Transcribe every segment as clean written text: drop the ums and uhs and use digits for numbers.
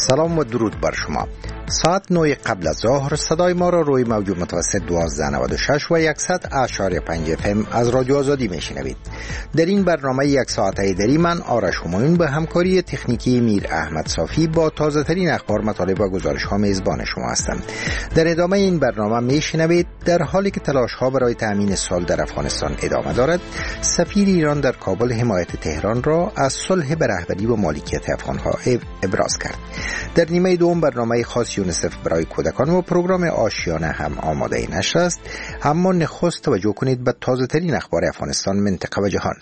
سلام و درود بر شما. ساعت 9 قبل از ظهر صدای ما را روی موج متوسط 1296 و 100.5 FM از رادیو آزادی میشنوید. در این برنامه یک ساعته دری من آرش همایون به همکاری تکنیکی میر احمد صافی با تازه ترین اخبار، مطالب و گزارش ها میزبان شما هستم. در ادامه این برنامه میشنوید در حالی که تلاش ها برای تامین صلح در افغانستان ادامه دارد، سفیر ایران در کابل حمایت تهران را از صلح به رهبری و مالکیت افغان ها ابراز کرد. در نیمه دوم برنامه خاص یونیسف برای کودکان و پروگرام آشیانه هم آماده نشر است، اما نخست توجه کنید به تازه ترین اخبار افغانستان، منطقه و جهان.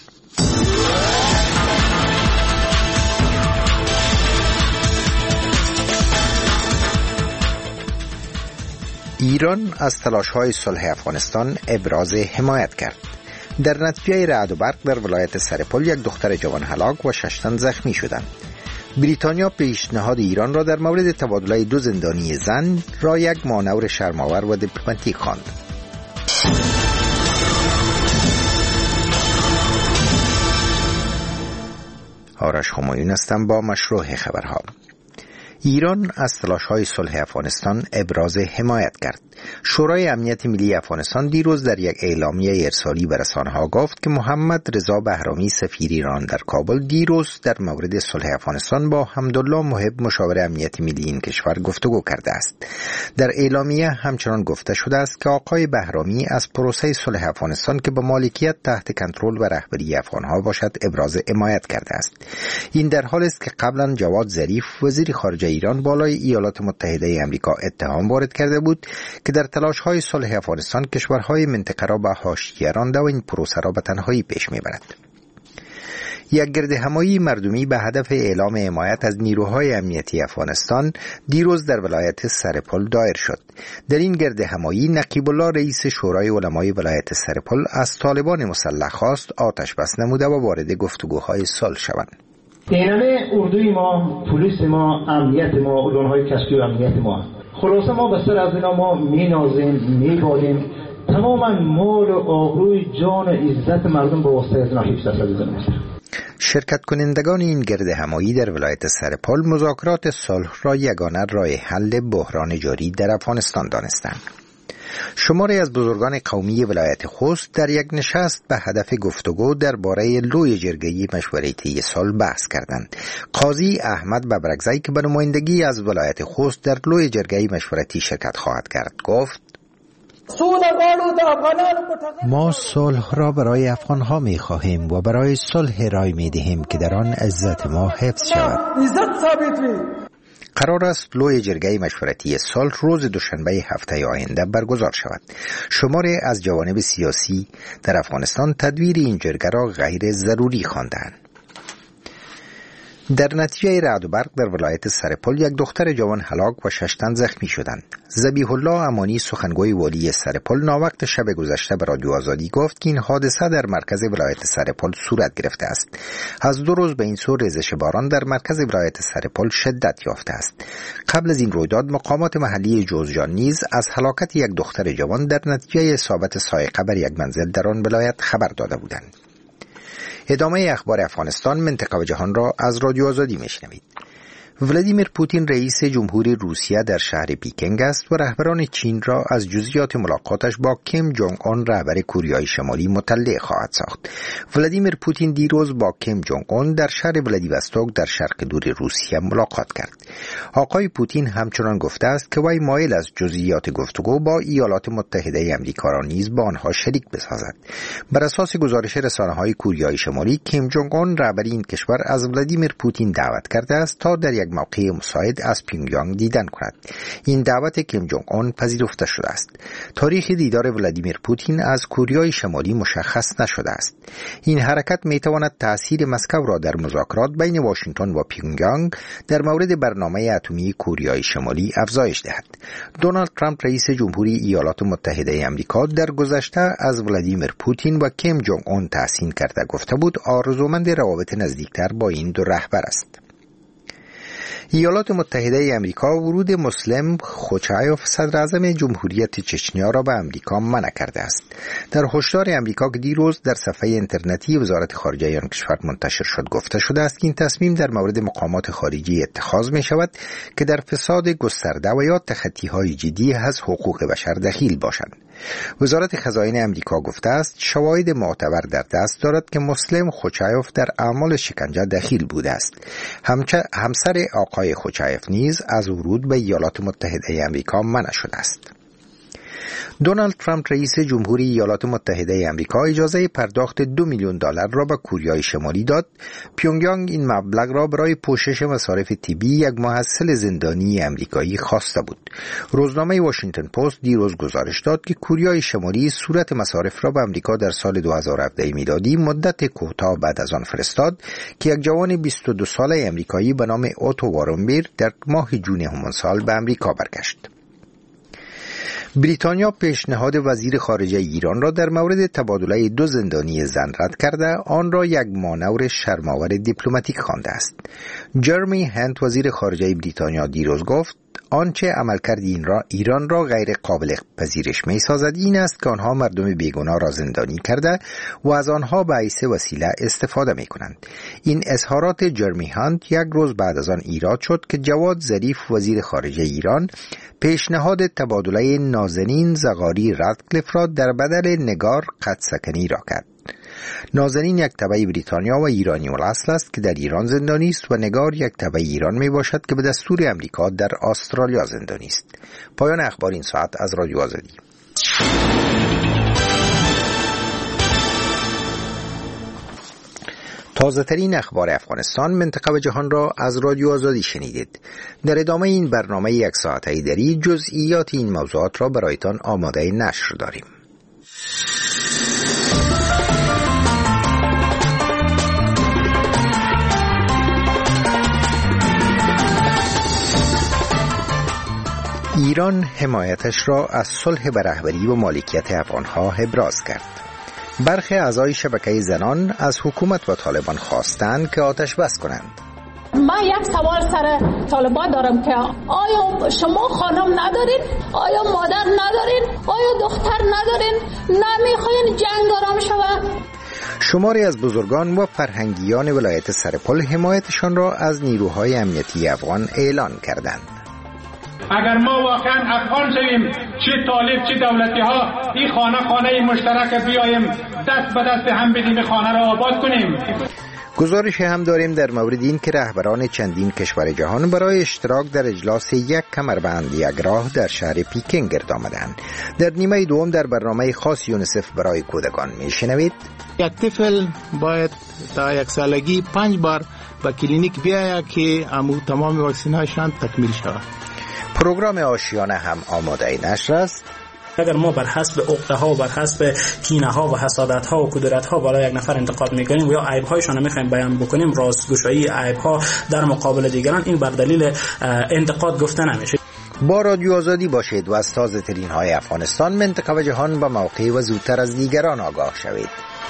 ایران از تلاش‌های صلح افغانستان ابراز حمایت کرد. در نتیجه رعد و برق در ولایت سرپل یک دختر جوان هلاک و 6 تن زخمی شدند. بریتانیا پیشنهاد ایران را در مورد تبادله 2 زندانی زن را یک مانور شرم‌آور و دیپلماتیک خواند. آرش همایون هستم با مشروع خبرها. ایران از تلاش‌های صلح افغانستان ابراز حمایت کرد. شورای امنیت ملی افغانستان دیروز در یک اعلامیه ارسالی به رسانه‌ها گفت که محمد رضا بهرامی سفیر ایران در کابل دیروز در مورد صلح افغانستان با حمدالله محب مشاور امنیت ملی این کشور گفتگو کرده است. در اعلامیه همچنان گفته شده است که آقای بهرامی از پروسه صلح افغانستان که با مالکیت تحت کنترل و رهبری افغان‌ها باشد ابراز حمایت کرده است. این در حالی است که قبلا جواد ظریف وزیر خارجه ایران بالای ایالات متحده آمریکا اتهام وارد کرده بود که در تلاش‌های صلح افغانستان کشورهای منطقه را به حاشیه رانده و این پروسه را به تنهایی پیش می‌برد. یک گردهمایی مردمی به هدف اعلام حمایت از نیروهای امنیتی افغانستان دیروز در ولایت سرپل دایر شد. در این گردهمایی نقیب الله رئیس شورای علمای ولایت سرپل از طالبان مسلح خواست آتش بس نموده و وارد گفتگوهای صلح شوند. اینمه اردوی ما، پلیس ما، امنیت ما، ارگان‌های کشفی و امنیت ما. خلاصه ما به سر از اینا ما می‌نازیم، می‌بالیم، تماما مال و آبروی جان و عزت مردم با واسطه از اینا حفظ است. شرکت کنندگان این گردهمایی در ولایت سرپل مذاکرات صلح را یگانه راه حل بحران جاری در افغانستان دانستند. شماری از بزرگان قومی ولایت خوست در یک نشست به هدف گفتگو درباره لوی جرگه‌ای مشورتی صلح بحث کردند. قاضی احمد ببرکزی که به نمایندگی از ولایت خوست در لوی جرگه‌ای مشورتی شرکت خواهد کرد گفت: ما صلح را برای افغان‌ها می‌خواهیم و برای صلح رای می‌دهیم که در آن عزت ما حفظ شود. قرار است لوی جرگه مشورتی صلح روز دوشنبه هفته آینده برگزار شود. شماری از جوانب سیاسی در افغانستان تدویر این جرگه را غیر ضروری خواندند. در نتیجه رعد و برق در ولایت سرپل یک دختر جوان هلاک و 6 تن زخمی شدند. ذبیح الله امانی سخنگوی والی سرپل ناوقت شب گذشته به رادیو آزادی گفت که این حادثه در مرکز ولایت سرپل صورت گرفته است. از 2 روز به این سو ریزش باران در مرکز ولایت سرپل شدت یافته است. قبل از این رویداد مقامات محلی جوزجان نیز از هلاکت یک دختر جوان در نتیجه اصابت صاعقه بر یک منزل در آن ولایت خبر داده بودند. ادامه اخبار افغانستان، منطقه و جهان را از رادیو آزادی میشنوید. ولادیمیر پوتین رئیس جمهوری روسیه در شهر پیکنگ است و رهبران چین را از جزئیات ملاقاتش با کیم جونگ اون رهبر کوریای شمالی مطلع خواهد ساخت. ولادیمیر پوتین دیروز با کیم جونگ اون در شهر ولادیوستوک در شرق دور روسیه ملاقات کرد. آقای پوتین همچنان گفته است که وی مایل از جزئیات گفتگو با ایالات متحده آمریکا را نیز با آنها شریک بسازد. بر اساس گزارش رسانه‌های کوریای شمالی، کیم جونگ اون رهبر این کشور از ولادیمیر پوتین دعوت کرده است تا در یک موقع مساعد از پیونگیانگ دیدن کند. این دعوت کیم جونگ اون پذیرفته شده است. تاریخ دیدار ولادیمیر پوتین از کوریای شمالی مشخص نشده است. این حرکت میتواند تأثیر مسکو را در مذاکرات بین واشنگتن و پیونگیانگ در مورد برنامه اتمی کوریای شمالی افزایش دهد. دونالد ترامپ رئیس جمهوری ایالات متحده آمریکا در گذشته از ولادیمیر پوتین و کیم جونگ اون تحسین کرده گفته بود آرزومند روابط نزدیکتر با این دو رهبر است. ایالات متحده آمریکا ورود مسلم خوچایف صدر اعظم جمهوریت چچنیا را به آمریکا منع کرده است. در هشدار آمریکا که دیروز در صفحه اینترنتی وزارت خارجه آن کشور منتشر شد گفته شده است که این تصمیم در مورد مقامات خارجی اتخاذ می شود که در فساد گسترده و یا تخطی‌های جدی از حقوق بشر دخیل باشند. وزارت خزائن آمریکا گفته است شواهد معتبر در دست دارد که مسلم خوچایف در اعمال شکنجه دخیل بوده است. همسر آقای خوچایف نیز از ورود به ایالات متحده آمریکا منع شده است. دونالد ترامپ رئیس جمهوری ایالات متحده آمریکا اجازه پرداخت $2 میلیون را به کوریای شمالی داد. پیونگیانگ این مبلغ را برای پوشش مصارف طبی یک محصل زندانی آمریکایی خواسته بود. روزنامه واشنگتن پست دیروز گزارش داد که کوریای شمالی صورت مصارف را به آمریکا در سال 2017 میلادی مدت کوتاه بعد از آن فرستاد که یک جوان 22 ساله آمریکایی به نام اوتو وارنبیر در ماه جون همان سال به آمریکا برگشت. بریتانیا پیشنهاد وزیر خارجه ایران را در مورد تبادله 2 زندانی زن رد کرده آن را یک مانور شرم‌آور دیپلماتیک خوانده است. جرمی هنت وزیر خارجه بریتانیا دیروز گفت آنچه عملکرد ایران را غیر قابل پذیرش می سازد این است که آنها مردم بیگناه را زندانی کرده و از آنها به حیث وسیله استفاده می کنند. این اظهارات جرمی هنت یک روز بعد از آن ایراد شد که جواد ظریف وزیر خارجه ایران پیشنهاد تبادله نازنین زغاری ردکلیف را در بدل نگار قدسکنی را کرد. نازنین یک تبع بریتانیا و ایرانی الاصل است که در ایران زندانی است و نگار یک تبع ایران می باشد که به دستور امریکا در استرالیا زندانی است. پایان اخبار این ساعت از رادیو آزادی. تازه ترین اخبار افغانستان، منطقه و جهان را از رادیو آزادی شنیدید. در ادامه این برنامه یک ساعته دری جزئیات این موضوعات را برایتان آماده نشر داریم. ایران حمایتش را از صلح به رهبری و مالکیت افغانها ابراز کرد. برخی اعضای شبکه زنان از حکومت و طالبان خواستند که آتش بس کنند. من یک سوال سر طالبان دارم که آیا شما خانم ندارین؟ آیا مادر ندارین؟ آیا دختر ندارین؟ نمیخواین جنگ آرام شود؟ شماری از بزرگان و فرهنگیان ولایت سرپل حمایتشان را از نیروهای امنیتی افغان اعلان کردند. اگر ما واقعا افغان شویم، چه طالب چه دولتی ها، این خانه مشترک بیایم دست به دست هم بدیم خانه را آباد کنیم. گزارش هم داریم در مورد این که رهبران چندین کشور جهان برای اشتراک در اجلاس یک کمربند یک راه در شهر پیکینگ گرد آمدند. در نیمه دوم در برنامه خاص یونیسف برای کودکان میشنوید یک طفل باید تا 1 سالگی 5 بار به کلینیک بیاید که تمام واکسین هاشان تکمیل شود. پروگرام آشیانه هم آماده نشر است. اگر ما بر حسب عقده ها و بر حسب کینه ها و حسادت ها و کدورت ها برای یک نفر انتقاد میکنیم و یا عیب هایشان میخوایم بیان بکنیم، راستگوشایی عیب ها در مقابل دیگران، این بر دلیل انتقاد گفته نمیشه. با رادیو آزادی باشید و از تازه ترین های افغانستان، منطقه و جهان با موقع و زودتر از دیگران آگاه شوید.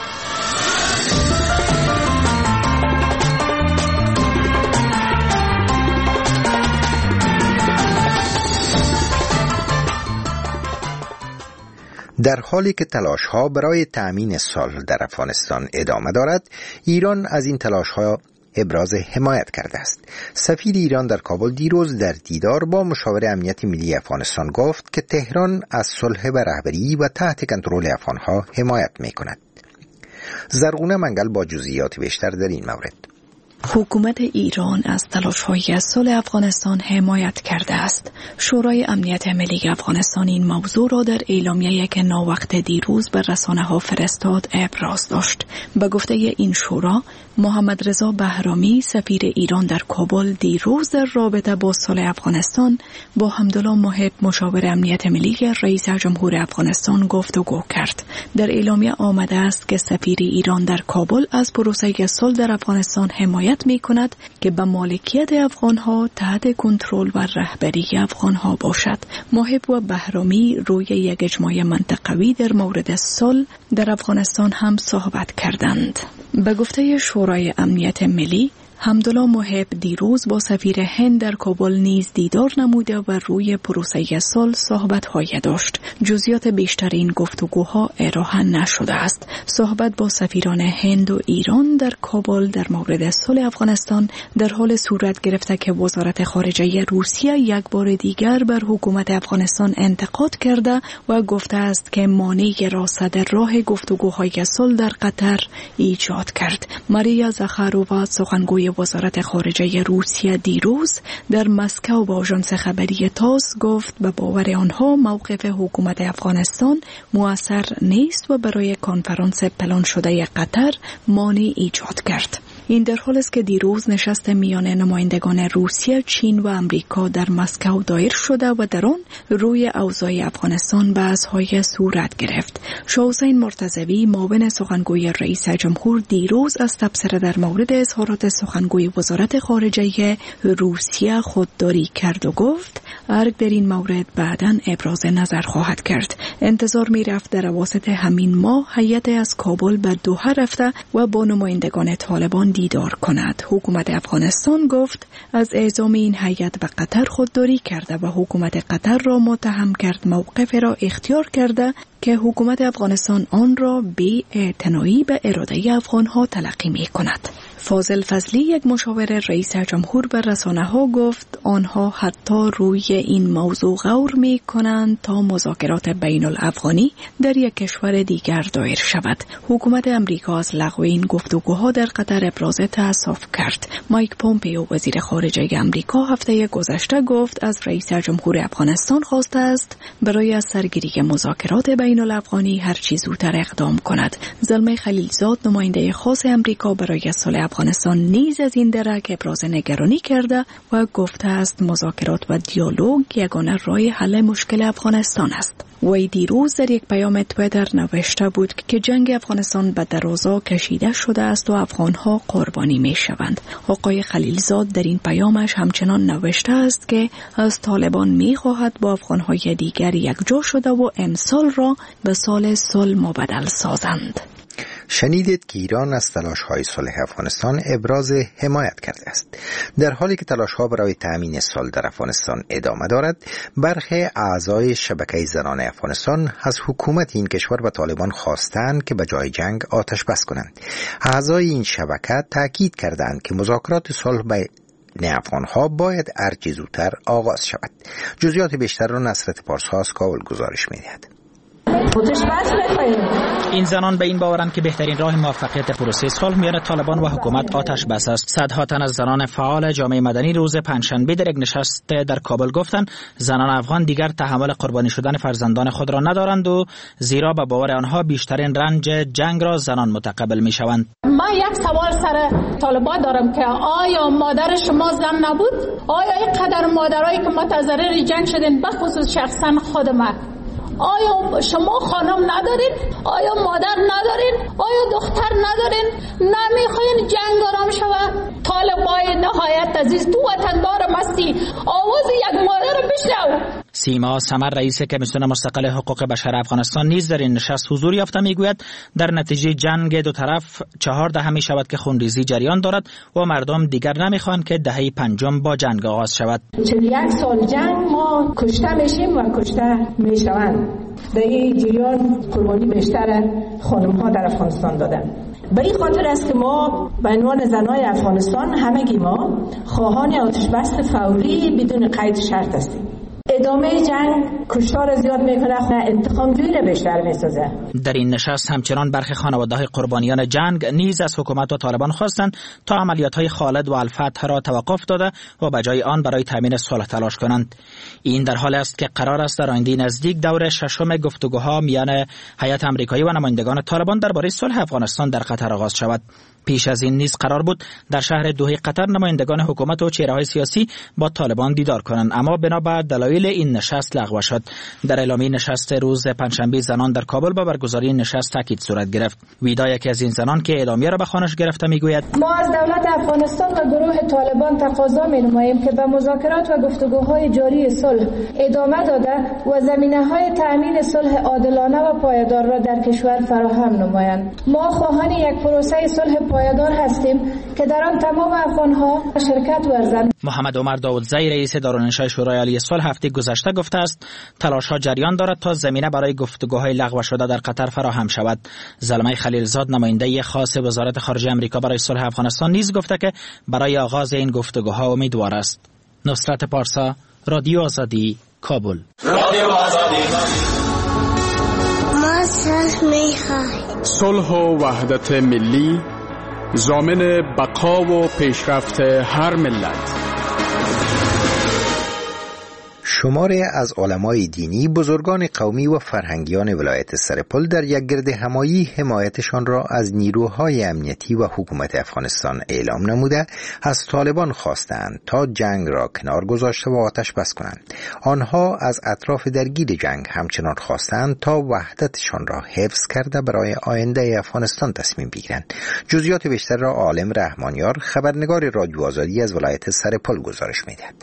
در حالی که تلاش‌ها برای تأمین صلح در افغانستان ادامه دارد، ایران از این تلاش‌ها ابراز حمایت کرده است. سفیر ایران در کابل دیروز در دیدار با مشاور امنیت ملی افغانستان گفت که تهران از صلح به رهبری و تحت کنترل افغان‌ها حمایت می‌کند. زرغونه منگل با جزئیات بیشتر در این مورد. حکومت ایران از تلاش‌های صلح افغانستان حمایت کرده است. شورای امنیت ملی افغانستان این موضوع را در اعلامیه‌ای که ناوقت دیروز به رسانه‌ها فرستاد ابراز داشت. به گفته این شورا، محمد رضا بهرامی سفیر ایران در کابل دیروز در رابطه با صلح افغانستان با حمدالله محب مشاور امنیت ملی رئیس جمهور افغانستان گفتگو کرد. در اعلامیه آمده است که سفیر ایران در کابل از پروسه صلح در افغانستان حمایت می کند که به مالکیت افغانها تحت کنترل و رهبری افغانها باشد. محب و بهرامی روی یک اجماع منطقوی در مورد صلح در افغانستان هم صحبت کردند. به گفته شورای امنیت ملی، حمدالله محب دیروز با سفیر هند در کابل نیز دیدار نموده و روی پروسه صلح صحبت‌های داشت. جزئیات بیشتر این گفتگوها ارائه نشده است. صحبت با سفیران هند و ایران در کابل در مورد صلح افغانستان در حال صورت گرفته که وزارت خارجه روسیه یک بار دیگر بر حکومت افغانستان انتقاد کرده و گفته است که مانعی را صدر راه گفتگوهای صلح در قطر ایجاد کرد. ماریا زخارووا سخنگوی وزارت خارجه روسیه دیروز در مسکو با آژانس خبری تاس گفت به باور آنها موقف حکومت افغانستان مؤثر نیست و برای کنفرانس پلان شده قطر مانع ایجاد کرد. این در حالی است که دیروز نشست میان نمایندگان روسیه، چین و امریکا در مسکو دایر شده و در آن روی اوضاع افغانستان بحث‌های صورت گرفت. شاه حسین مرتضوی معاون سخنگوی رئیس جمهور دیروز از تبصره در مورد اظهارات سخنگوی وزارت خارجه روسیه خودداری کرد و گفت ارگ در این مورد بعداً ابراز نظر خواهد کرد. انتظار می رفت در اواسط همین ماه هیئت از کابل به دوحه رفته و با نمایندگان طالبان دیدار کند. حکومت افغانستان گفت از اعزام این هیئت به قطر خودداری کرده و حکومت قطر را متهم کرد موقف را اختیار کرده که حکومت افغانستان آن را بی اعتنایی به اراده افغانها تلقی می کند. فاضل فضلی یک مشاور رئیس جمهور به رسانه‌ها گفت آنها حتی روی این موضوع غور می کنند تا مذاکرات بین الافغانی در یک کشور دیگر دایر شود. حکومت امریکا از لغو این گفتگوها در قطر ابراز تأسف کرد. مایک پومپیو وزیر خارجه امریکا هفته گذشته گفت از رئیس جمهور افغانستان خواسته است برای از سرگیری مذاکرات بین الافغانی هر چه زودتر اقدام کند. زلمه خلیلزاد نماینده خاص امریکا برای صلح افغانستان نیز از این درک ابراز نگرانی کرده و گفته است مذاکرات و دیالوگ یگانه راه حل مشکل افغانستان است. وی دیروز در یک پیام توییتر نوشته بود که جنگ افغانستان به درازا کشیده شده است و افغانها قربانی می شوند. آقای خلیلزاد در این پیامش همچنان نوشته است که از طالبان می خواهد با افغانهای دیگر یکجا شده و امسال را به سال صلح مبدل سازند. شنیدید که ایران از تلاش‌های صلح افغانستان ابراز حمایت کرده است. در حالی که تلاش‌ها برای تأمین صلح در افغانستان ادامه دارد، برخی اعضای شبکه زنان افغانستان از حکومت این کشور و طالبان خواستند که به جای جنگ آتش بس کنند. اعضای این شبکه تاکید کردند که مذاکرات صلح بین افغان‌ها باید هرچه زودتر آغاز شود. جزئیات بیشتر را نصرت پارسا از کابل گزارش می‌دهد. این زنان به این باورند که بهترین راه موفقیت پروسه صلح میان طالبان و حکومت آتش بس است. صدها تن از زنان فعال جامعه مدنی روز پنجشنبه در یک نشست در کابل گفتند زنان افغان دیگر تحمل قربانی شدن فرزندان خود را ندارند و زیرا به باور آنها بیشترین رنج جنگ را زنان متقبل میشوند. من یک سوال سر طالبان دارم که آیا مادر شما زن نبود؟ آیا اینقدر مادرایی که متضرر جنگ شدن به خصوص شخصا خود من، آیا شما خانم ندارین؟ آیا مادر ندارین؟ آیا دختر ندارین؟ نمیخواین جنگ آرام شود؟ طالبای نهایت عزیز تو وطندارم هستی، آواز یک مادر بشنو. سیما سمر رئیس کمیسیون مستقل حقوق بشر افغانستان نیز در این نشست حضور یافته میگوید در نتیجه جنگ دو طرف 4 دهه می شود که خونریزی جریان دارد و مردم دیگر نمیخوان که دهه پنجم با جنگ آغاز شود. 41 سال جنگ ما کشته میشیم و کشته میشوند. در این جریان قربانی بیشتر خانم ها در افغانستان دادن. به این خاطر است که ما به عنوان زنای افغانستان همگی ما خواهان آتش بس فوری بدون قید شرط هستیم. ادامه جنگ کشتار زیاد میکنه، انتقام جویی را بیشتر میسازه. در این نشست همچنان برخی خانواده‌های قربانیان جنگ نیز از حکومت و طالبان خواستند تا عملیات‌های خالد و الفتح را توقف داده و به جای آن برای تامین صلح تلاش کنند. این در حالی است که قرار است در آینده نزدیک دور ششم گفتگوها میان هیئت آمریکایی و نمایندگان طالبان درباره صلح افغانستان در قطر آغاز شود. پیش از این نیز قرار بود در شهر دوحه قطر نمایندگان حکومت و چهره‌های سیاسی با طالبان دیدار کنند، اما بنا به دلایل دلایل این نشست لغو شد. در اعلامیه نشست روز پنجشنبه زنان در کابل با برگزاری نشست تاکید صورت گرفت. ویدا یکی از این زنان که اعلامیه را به خوانش گرفته میگوید: ما از دولت افغانستان و گروه طالبان تقاضا می‌نماییم که به مذاکرات و گفتگوهای جاری صلح ادامه داده و زمینه‌های تأمین صلح عادلانه و پایدار را در کشور فراهم نمایند. ما خواهان یک پروسه صلح پایدار هستیم که در آن تمام افغان‌ها شرکت ورزند. محمد عمر داودزی رئیس دارالانشای شورای عالی صلح هفته گذشته گفته است تلاش‌ها جریان دارد تا زمینه برای گفتگوهای لغو شده در قطر فراهم شود. زلمه خلیلزاد نماینده خاص وزارت خارجه آمریکا برای صلح افغانستان نیز گفته که برای آغاز این گفتگوها امیدوار است. نصرت پارسا، رادیو آزادی، کابل. رادیو آزادی. ما صلح می‌خواهیم. صلح و وحدت ملی ضامن بقا و پیشرفت هر ملت. شماری از علمای دینی، بزرگان قومی و فرهنگیان ولایت سرپل در یک گرد همایی حمایتشان را از نیروهای امنیتی و حکومت افغانستان اعلام نموده از طالبان خواستند تا جنگ را کنار گذاشته و آتش بس کنند. آنها از اطراف درگیر جنگ همچنان خواستند تا وحدتشان را حفظ کرده برای آینده افغانستان تصمیم بگیرند. جزئیات بیشتر را عالم رحمانیار، خبرنگار رادیو آزادی از ولایت سرپل گزارش می‌دهد.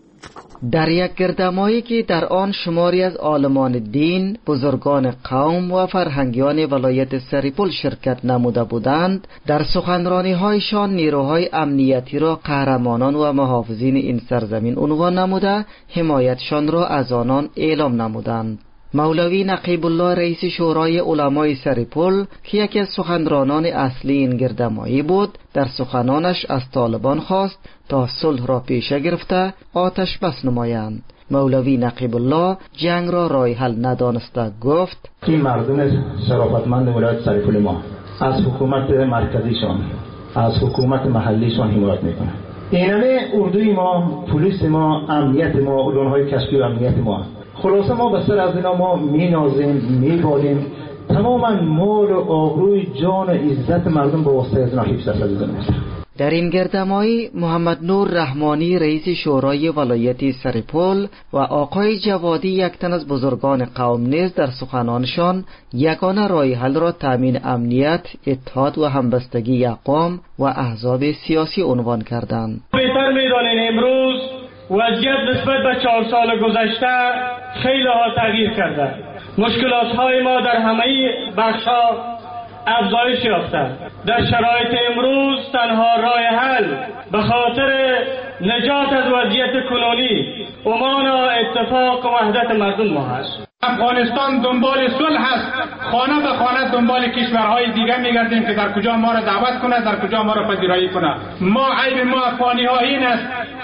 در یک گردهمایی که در آن شماری از عالمان دین، بزرگان قوم و فرهنگیان ولایت سرپل شرکت نموده بودند، در سخنرانی‌هایشان نیروهای امنیتی را قهرمانان و محافظین این سرزمین عنوان نموده حمایتشان را از آنان اعلام نمودند. مولوی نقیب الله رئیس شورای علمای سرپل که یکی از سخنرانان اصلی این گردهمایی بود، در سخنانش از طالبان خواست تا صلح را پیشه گرفته آتش بس نمایند. مولوی نقیب الله جنگ را راه حل ندانسته گفت: این مردم شرافتمند ولایت سرپل ما از حکومت مرکزیشان، از حکومت محلیشان حمایت میکنند. اینمه اردوی ما، پلیس ما، امنیت ما، علوم‌های کشفی و امنیت ما. خلاصه ما به سر از اینا ما می‌نازیم، می‌بالیم، تماما مال و آبروی جان و عزت مردم با واسطه از اینا حفظ است. در این گردهمایی محمد نور رحمانی رئیس شورای ولایت سرپل و آقای جوادی یک تن از بزرگان قوم نیز در سخنانشان یگانه راه حل را تامین امنیت، اتحاد و همبستگی اقوام و احزاب سیاسی عنوان کردند. بهتر می‌دانید امروز وضعیت نسبت به 4 سال گذشته خیلی ها تغییر کرده. مشکلات های ما در همه بخش‌ها افزایش یافته. در شرایط امروز تنها راه حل به خاطر نجات از وضعیت کنونی امان و اتفاق و وحدت مردم ما هست. افغانستان دنبال صلح است. خانه به خانه دنبال کشورهای دیگه میگردیم که در کجا ما را دعوت کنه، در کجا ما را پذیرایی کنه. ما عیب ما افغانی ها این است،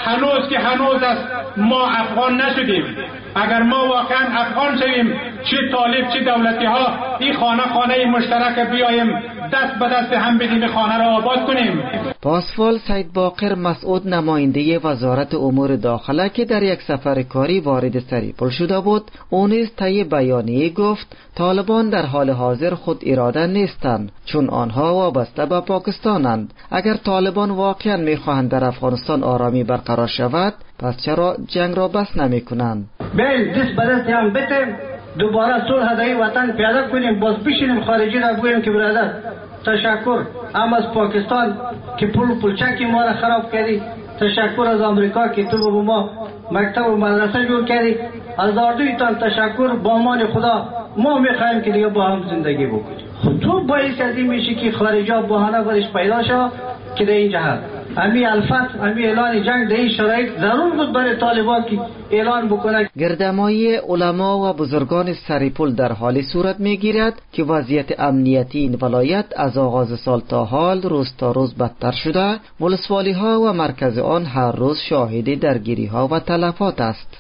هنوز است ما افغان نشدیم. اگر ما واقعا افغان شویم، چه طالب چه دولتی ها، این خانه مشترک بیایم دست به دست هم بدیم خانه را آباد کنیم. پاسوال سید باقر مسعود نماینده وزارت امور داخله که در یک سفر کاری وارد سرپل شده بود، او نیز طی بیانیه گفت طالبان در حال حاضر خود اراده نیستند چون آنها وابسته به پاکستانند. اگر طالبان واقعا میخواهند در افغانستان آرامی برقرار شود، پس چرا جنگ را بس نمیکنند؟ بیایید دست به دست هم بتیم، دوباره صلح در وطن پیاده کنیم، باز بشینیم خارجی را بگوییم که برادر تشکر هم از پاکستان که پولچکی ما را خراب کردی، تشکر از آمریکا که تو به ما مکتب و مدرسه جور کردی، از اردویتان تشکر، با امان خدا ما میخوایم که دیگه با هم زندگی بکنیم. خود تو باعث از این میشه که خارجا بهانه برش پیدا شد که در این جهت امی الفت، امی اعلان جنگ در این شرایط ضرور بود برای طالبان که اعلان بکنه. گردهمایی علما و بزرگان سرپل در حالی صورت میگیرد که وضعیت امنیتی این ولایت از آغاز سال تا حال روز تا روز بدتر شده. ولسوالی ها و مرکز آن هر روز شاهد درگیری ها و تلفات است.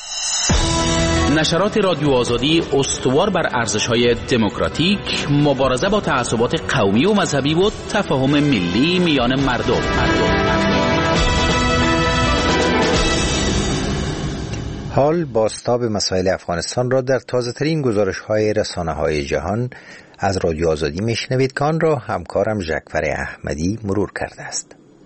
نشرات رادیو آزادی استوار بر ارزش‌های دموکراتیک، مبارزه با تعصبات قومی و مذهبی و تفاهم ملی میان مردم. حال بازتاب مسائل افغانستان را در تازه‌ترین گزارش‌های رسانه‌های جهان از رادیو آزادی میشنوید که آن را همکارم ژکفر احمدی مرور کرده است.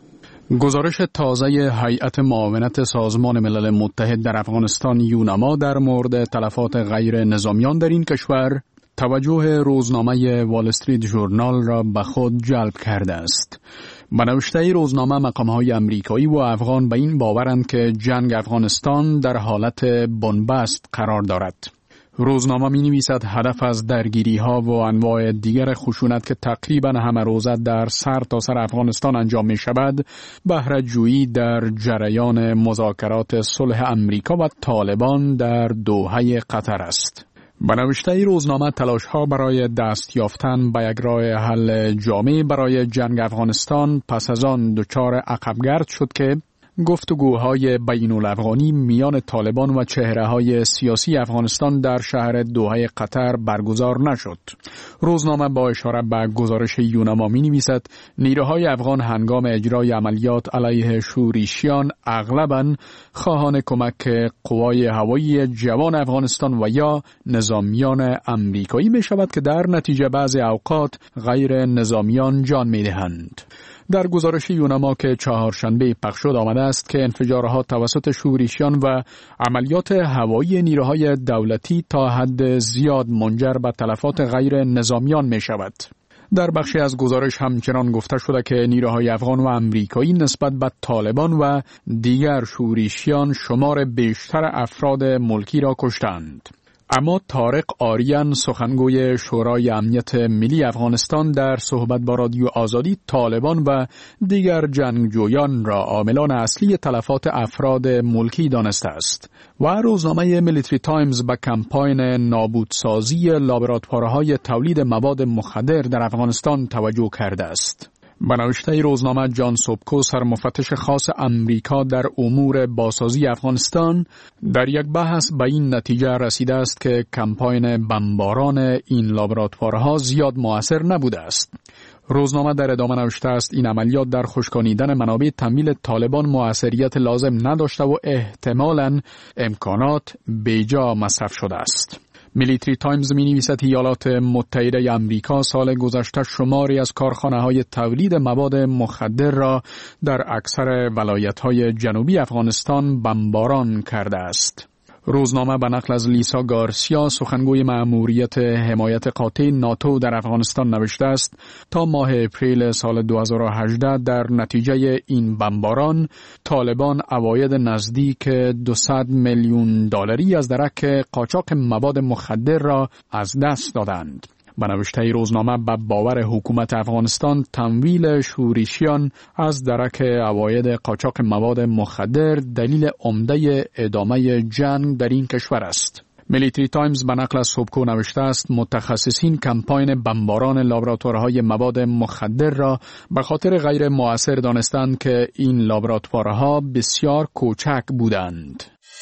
گزارش تازه هیئت معاونت سازمان ملل متحد در افغانستان یونما در مورد تلفات غیر نظامیان در این کشور توجه روزنامه وال استریت ژورنال را به خود جلب کرده است. به نوشته روزنامه مقام‌های امریکایی و افغان به این باورند که جنگ افغانستان در حالت بنبست قرار دارد. روزنامه می‌نویسد هدف از درگیری‌ها و انواع دیگر خشونت که تقریباً همه روزه در سرتاسر افغانستان انجام می‌شود، بهره جویی در جریان مذاکرات صلح امریکا و طالبان در دوحه قطر است. به نوشته روزنامه تلاش‌ها برای دست یافتن به یک راه حل جامع برای جنگ افغانستان پس از آن دچار عقبگرد شد که گفتگوهای بین الافغانی میان طالبان و چهره‌های سیاسی افغانستان در شهر دوحه قطر برگزار نشد. روزنامه با اشاره به گزارش یونما می‌نویسد نیروهای افغان هنگام اجرای عملیات علیه شورشیان اغلباً خواهان کمک قوای هوایی جوان افغانستان و یا نظامیان امریکایی می‌شود که در نتیجه بعضی اوقات غیر نظامیان جان می‌دهند. در گزارش یونما که چهارشنبه پخش شد آمده است که انفجارها توسط شورشیان و عملیات هوایی نیروهای دولتی تا حد زیاد منجر به تلفات غیر نظامیان می شود. در بخشی از گزارش همچنان گفته شده که نیروهای افغان و امریکایی نسبت به طالبان و دیگر شورشیان شمار بیشتر افراد ملکی را کشتند. اما طارق آریان سخنگوی شورای امنیت ملی افغانستان در صحبت با رادیو آزادی طالبان و دیگر جنگجویان را عاملان اصلی تلفات افراد ملکی دانسته است و روزنامه میلیتری تایمز به کمپاین نابودسازی لابراتوارهای تولید مواد مخدر در افغانستان توجه کرده است. به نوشته روزنامه جان سوبکو سرمفتش خاص امریکا در امور بازسازی افغانستان در یک بحث به این نتیجه رسیده است که کمپاین بمباران این لابراتوارها زیاد مؤثر نبوده است. روزنامه در ادامه نوشته است این عملیات در خشکانیدن منابع تمویل طالبان موثریت لازم نداشته و احتمالاً امکانات بیجا مصرف شده است. میلیتری تایمز می‌نویسد ایالات متحده آمریکا سال گذشته شماری از کارخانه‌های تولید مواد مخدر را در اکثر ولایت‌های جنوبی افغانستان بمباران کرده است. روزنامه به نقل از لیسا گارسیا سخنگوی مأموریت حمایت قاطع ناتو در افغانستان نوشته است تا ماه اپریل سال 2018 در نتیجه این بمباران طالبان عواید نزدیک 200 میلیون دلاری از درک قاچاق مواد مخدر را از دست دادند. به نوشته روزنامه به باور حکومت افغانستان تمویل شورشیان از درک عواید قاچاق مواد مخدر دلیل عمده ادامه جنگ در این کشور است. میلیتری تایمز به نقل از سوبکو نوشته است متخصصین کمپاین بمباران لابراتوارهای مواد مخدر را به خاطر غیر مؤثر دانستند که این لابراتوارها بسیار کوچک بودند.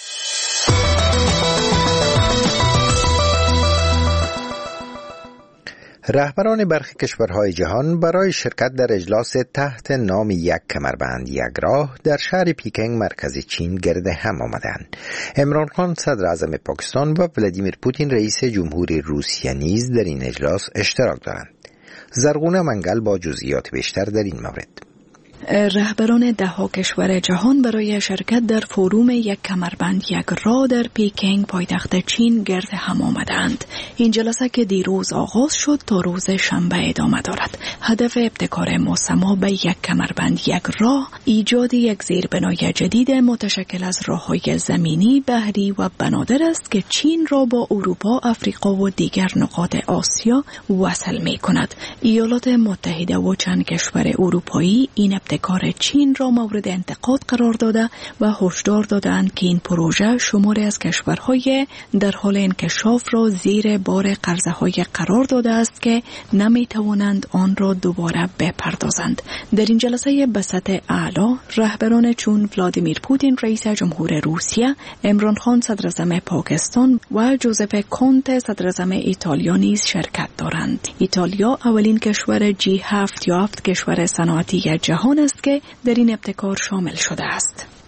رهبران برخی کشورهای جهان برای شرکت در اجلاس تحت نام یک کمربند یک راه در شهر پیکنگ مرکز چین گرد هم آمدند. عمران خان صدر اعظم پاکستان و ولادیمیر پوتین رئیس جمهوری روسیه نیز در این اجلاس اشتراک دارند. زرغونه منگل با جزئیات بیشتر در این مورد. رهبران ده‌ها کشور جهان برای شرکت در فروم یک کمربند یک راه در پیکنگ پایتخت چین گرد هم آمدند. این جلسه که دیروز آغاز شد تا روز شنبه ادامه دارد. هدف ابتکار مسما به یک کمربند یک راه ایجاد یک زیربنای جدید متشکل از راه‌های زمینی، بحری و بنادر است که چین را با اروپا، آفریقا و دیگر نقاط آسیا وصل می‌کند. ایالات متحده و چند کشور اروپایی این ابتکار چین را مورد انتقاد قرار داده و هشدار دادند که این پروژه شماری از کشورهای در حال انکشاف را زیر بار قرضه‌های قرار داده است که نمی‌توانند آن را دوباره بپردازند. در این جلسه به سطح اعلی رهبران چون ولادیمیر پوتین رئیس جمهور روسیه، عمران خان صدر اعظم پاکستان و جوزپه کونته صدر اعظم ایتالیا نیز شرکت دارند. ایتالیا اولین کشور G7 یا 7 کشور صنعتی جهان است که در این ابتکار شامل شده است.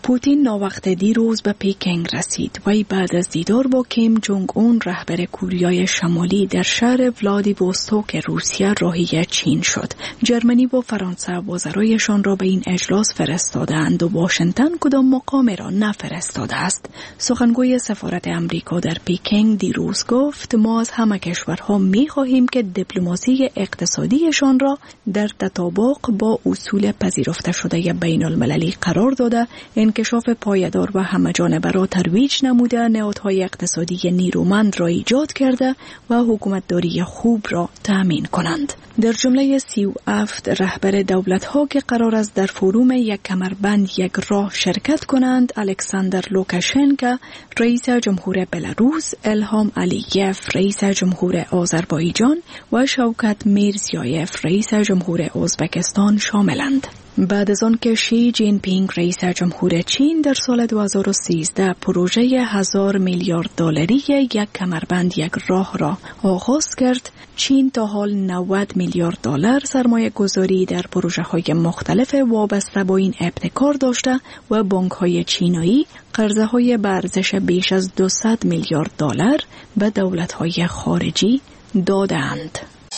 پوتین ناوقت دیروز به پیکنگ رسید. وی بعد از دیدار با کیم جونگ اون رهبر کوریای شمالی در شهر ولادیوستوک روسیه راهی چین شد. جرمنی و فرانسه وزرایشان را به این اجلاس فرستادند و واشنگتن کدام مقام را نفرستاده است. سخنگوی سفارت امریکا در پیکنگ دیروز گفت ما از همه کشورها می‌خواهیم که دیپلماسی اقتصادیشان را در تطابق با اصول پذیرفته شده بین المللی قرار داده، انکشاف پایدار و همه‌جانبه را ترویج نموده، نهادهای اقتصادی نیرومند را ایجاد کرده و حکومتداری خوب را تأمین کنند. در جمله 37 رهبر دولت‌ها که قرار است در فروم یک کمربند یک راه شرکت کنند، الکساندر لوکاشنکو رئیس جمهور بلاروس، الهام علییف رئیس جمهور آذربایجان و شوکت میرزیایف رئیس جمهور ازبکستان شاملند. بعد از آن که شی جین پینگ رئیس جمهور چین در سال 2013 پروژه 1000 میلیارد دلاری یک کمربند یک راه را آغاز کرد، چین تا حال 90 میلیارد دلار سرمایه گذاری در پروژه های مختلف وابسته با این ابتکار داشته و بانک های چینایی قرضه های به ارزش بیش از 200 میلیارد دلار به دولت های خارجی دادند.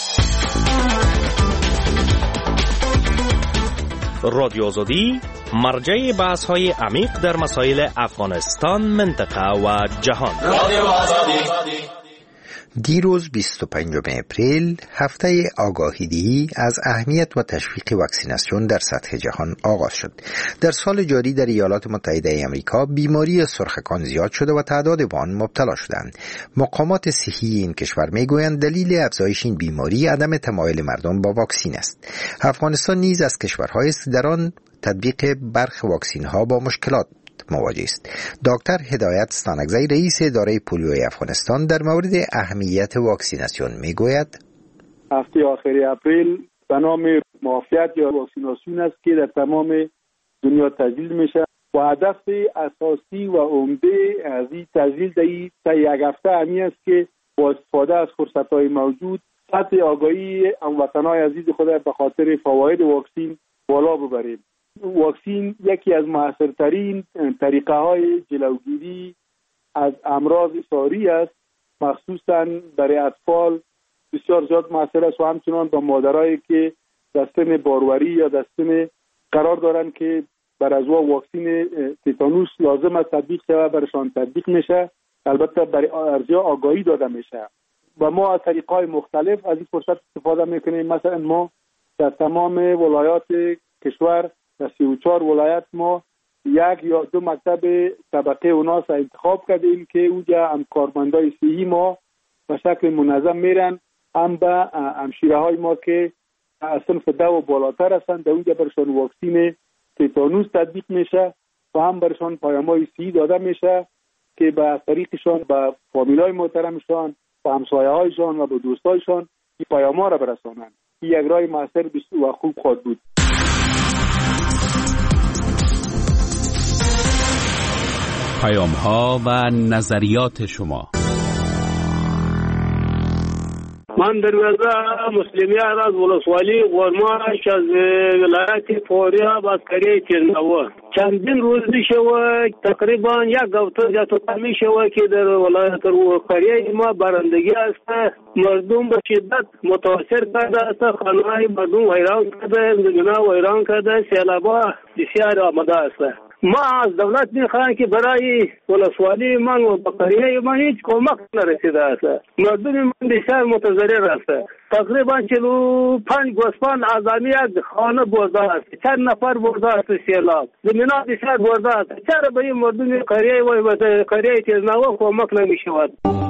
رادیو آزادی مرجع بحث‌های عمیق در مسائل افغانستان، منطقه و جهان. رادیو آزادی. دیروز 25 اپریل هفته آگاهی‌دهی از اهمیت و تشویق واکسیناسیون در سطح جهان آغاز شد. در سال جاری در ایالات متحده آمریکا بیماری سرخکان زیاد شده و تعداد آن مبتلا شدند. مقامات صحی این کشور میگویند دلیل افزایش این بیماری عدم تمایل مردم با واکسین است. افغانستان نیز از کشورهایی است در آن تطبیق برخی واکسین‌ها با مشکلات مواجه است. دکتر هدایت ستانکزی رئیس اداره پولیوی افغانستان در مورد اهمیت واکسیناسیون میگوید: هفته آخر اپریل به نام معافیت یا واکسیناسیون است که در تمام دنیا تجلیل میشه و هدف اساسی و عمده از این تجلیل در یک هفته همی است که با استفاده از فرصت‌های موجود سطح آگاهی هموطنان عزیز خود به خاطر فواید واکسین بالا ببریم. واکسین یکی از مؤثرترین طریقه های جلوگیری از امراض ساری است، مخصوصا برای اطفال بسیار زیاد مؤثر است و همچنان با مادرایی که در سن باروری یا در سن قرار دارند که بر از واکسین تیتانوس لازم است تطبیق شود برشان تطبیق میشه. البته برای ارزیا آگاهی داده میشه و ما از طریقهای مختلف از این فرصت استفاده میکنیم. مثلا ما در تمام ولایات کشور در 34 ولایت ما 1 یا 2 مکتب طبقه اوناس انتخاب کردیم که اونجا هم کارمندای صحی ما به شکل منظم میرن، هم به همشیره های ما که از صنف 2 و بالاتر هستند در اونجا برشان واکسین تیتانوس تطبیق میشه و هم برشان پیام‌های صحی داده میشه که به طریقشان به فامیلای محترمشان، به همسایه‌هایشان و به دوستایشان این پیام‌ها را برسانند. این یک راه موثر و خوب خواهد بود. پیام‌ها و نظریات شما. من دروازه مسلمیان از ولسوالی غرماش از ولایت فوریا باسکری تیرنوا چندین روز میشه تقریبا یک هفته جاتو میشه که در ولایت فوریا ما برندگی است. مردم به شدت متاثر کرده است، خانه‌های مردم ویران کرده، زمین‌ها ویران کرده، سیلاب‌ها بسیار آمده است. ما از دولت میخواهیم که برای ولسوالی من و بقریه من هیچ کمک نرسیده است. مردم من بسیار متضرر است. تقریبا 45 گوسفند اعظمی یک خانه برده است، چند نفر برده است، سیلاب زمین‌ها بسیار برده است. چرا به این مردم قریه و قریه تیزنوا کمک نمیشود؟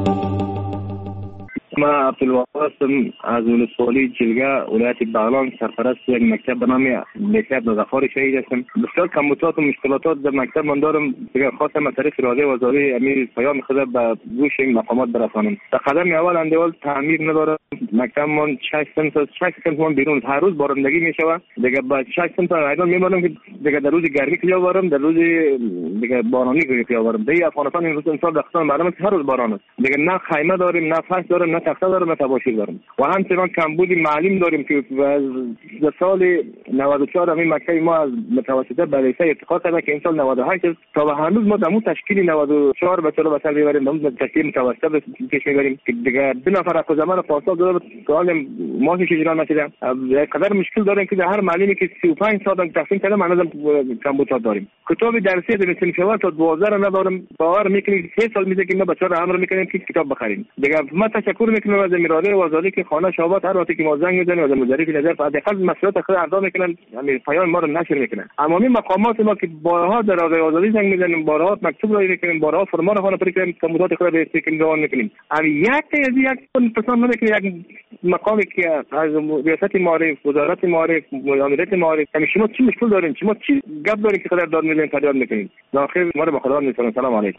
ما عبدالوهاب از ولسوالی جلگه ولایت بغلان سرپرست یک مکتب به نام مکتب نظفار شهید هستم. بسیار کمبودات و مشکلات در مکتب من دارم. دیگر خواستم از طریق اراده و زاویه امیر پیام خود به گوش این مقامات برسانم. در قدم اول اندوال تعمیر نداره. مکتب من 6 سنت بیرون هر روز بارندگی میشود. دیگر با 6 سنت ایدان میبرم که دیگر در روز گرمی کجا بارم، در روز دیگر بارانی کجا بارم. در افغانستان این روز امسال دختان برنامه هر روز باران است. دیگر نه خیمه داریم، نه فرش داریم، نه تخته دارم نه تباشیر دارم و همچنان کمبود معلم داریم که در سال 94 همین مکتب ما از متوسطه به لیسه ارتقا کرده که این سال 98 تا به هنوز ما در اون تشکیل 94 بچه رو به سر میبریم، در اون تشکیل متوسط پیش میبریم که دیگه 2 نفر از زمان پاسدار داره که حال ماهیش اجرا نشده. قدر مشکل داریم که در هر معلمی که 35 سال تقسیم کرده من ازم کمبود داریم. کتاب درسی در صنف اول تا 12 رو ندارم. باور میکنید 3 سال میشه که ما بچه‌ها رو امر میکنیم که کتاب بخریم. دیگه ما تشکر میکنم از امیرعلی و آزادی که خانه شابات هر وقتی که ما زنگ میزنیم از مدیر نظر حداقل مسئولیت خود انجام میکنن، یعنی پیام ما رو نشر میکنن. اما این مقامات ما که بارها در رادیو آزادی زنگ میزنیم، بارها مکتوب رو میکنیم، بارها فرمان خانه پر کنیم، کمبودات خود رو استیکن میکنیم. اما یک پسند نمیکنه یک مقامی که از ریاست معارف، وزارت معارف، مدیریت معارف، یعنی شما چی مشکل دارین، شما چی گپ دارین که قدر داد میدین فریاد میکنین. آخر ما رو به خدا میسپارم. سلام علیکم.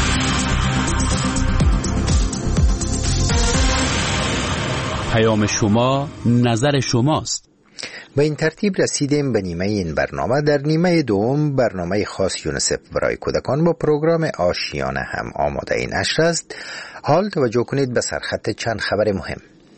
پیام شما، نظر شماست. به این ترتیب رسیدیم به نیمه این برنامه. در نیمه دوم برنامه خاص یونیسف برای کودکان با پروگرام آشیانه هم آماده این نشر است. حال توجه کنید به سرخط چند خبر مهم.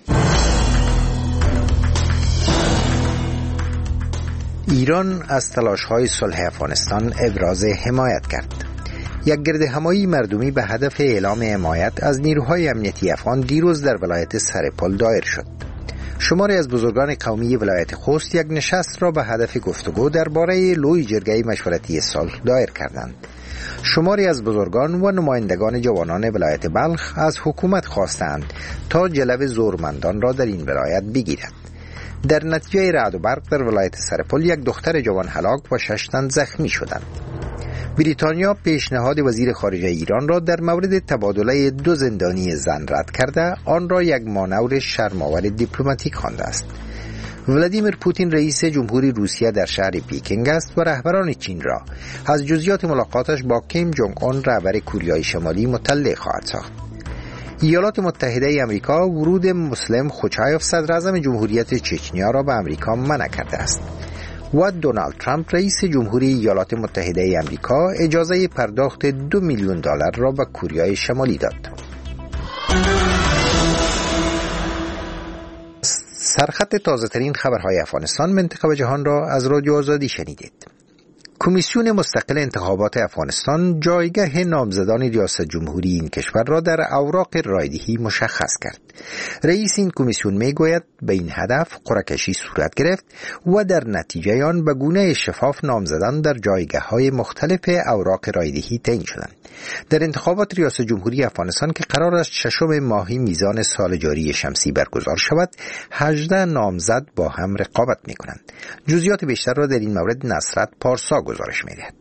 ایران از تلاش‌های صلح افغانستان ابراز حمایت کرد. یک گردهمایی مردمی به هدف اعلام حمایت از نیروهای امنیتی افغان دیروز در ولایت سرپل دایر شد. شماری از بزرگان قومی ولایت خوست یک نشست را به هدف گفتگو درباره لوی جرگه مشورتی صلح دایر کردند. شماری از بزرگان و نمایندگان جوانان ولایت بلخ از حکومت خواستند تا جلو زورمندان را در این ولایت بگیرد. در نتیجه رعد و برق در ولایت سرپل یک دختر جوان هلاک و 6 تن زخمی شدند. بریتانیا پیشنهاد وزیر خارجه ایران را در مورد تبادله 2 زندانی زن رد کرده، آن را یک مانور شرم‌آور دیپلماتیک خوانده است. ولادیمیر پوتین رئیس جمهوری روسیه در شهر پیکینگ است و رهبران چین را از جزئیات ملاقاتش با کیم جونگ اون رهبر کوریای شمالی مطلع خواهد ساخت. ایالات متحده ای آمریکا ورود مسلم خوچایف صدر اعظم جمهوریت چچنیا را به آمریکا منع کرده است و دونالد ترامپ رئیس جمهوری ایالات متحده ای آمریکا اجازه پرداخت $2 میلیون را به کوریای شمالی داد. سرخط تازه ترین خبرهای افغانستان، منطقه و جهان را از رادیو آزادی شنیدید. کمیسیون مستقل انتخابات افغانستان جایگاه نامزدان ریاست جمهوری این کشور را در اوراق رایدهی مشخص کرد. رئیس این کمیسیون میگوید به این هدف قرعه‌کشی صورت گرفت و در نتیجه آن به گونه شفاف نامزدان در جایگاه‌های مختلف اوراق رایدهی تعیین شدند. در انتخابات ریاست جمهوری افغانستان که قرار است 6 ماه میزان سال جاری شمسی برگزار شود، 18 نامزد با هم رقابت می‌کنند. جزئیات بیشتر را در این مورد نصرت پارسا گزارش می‌دهد.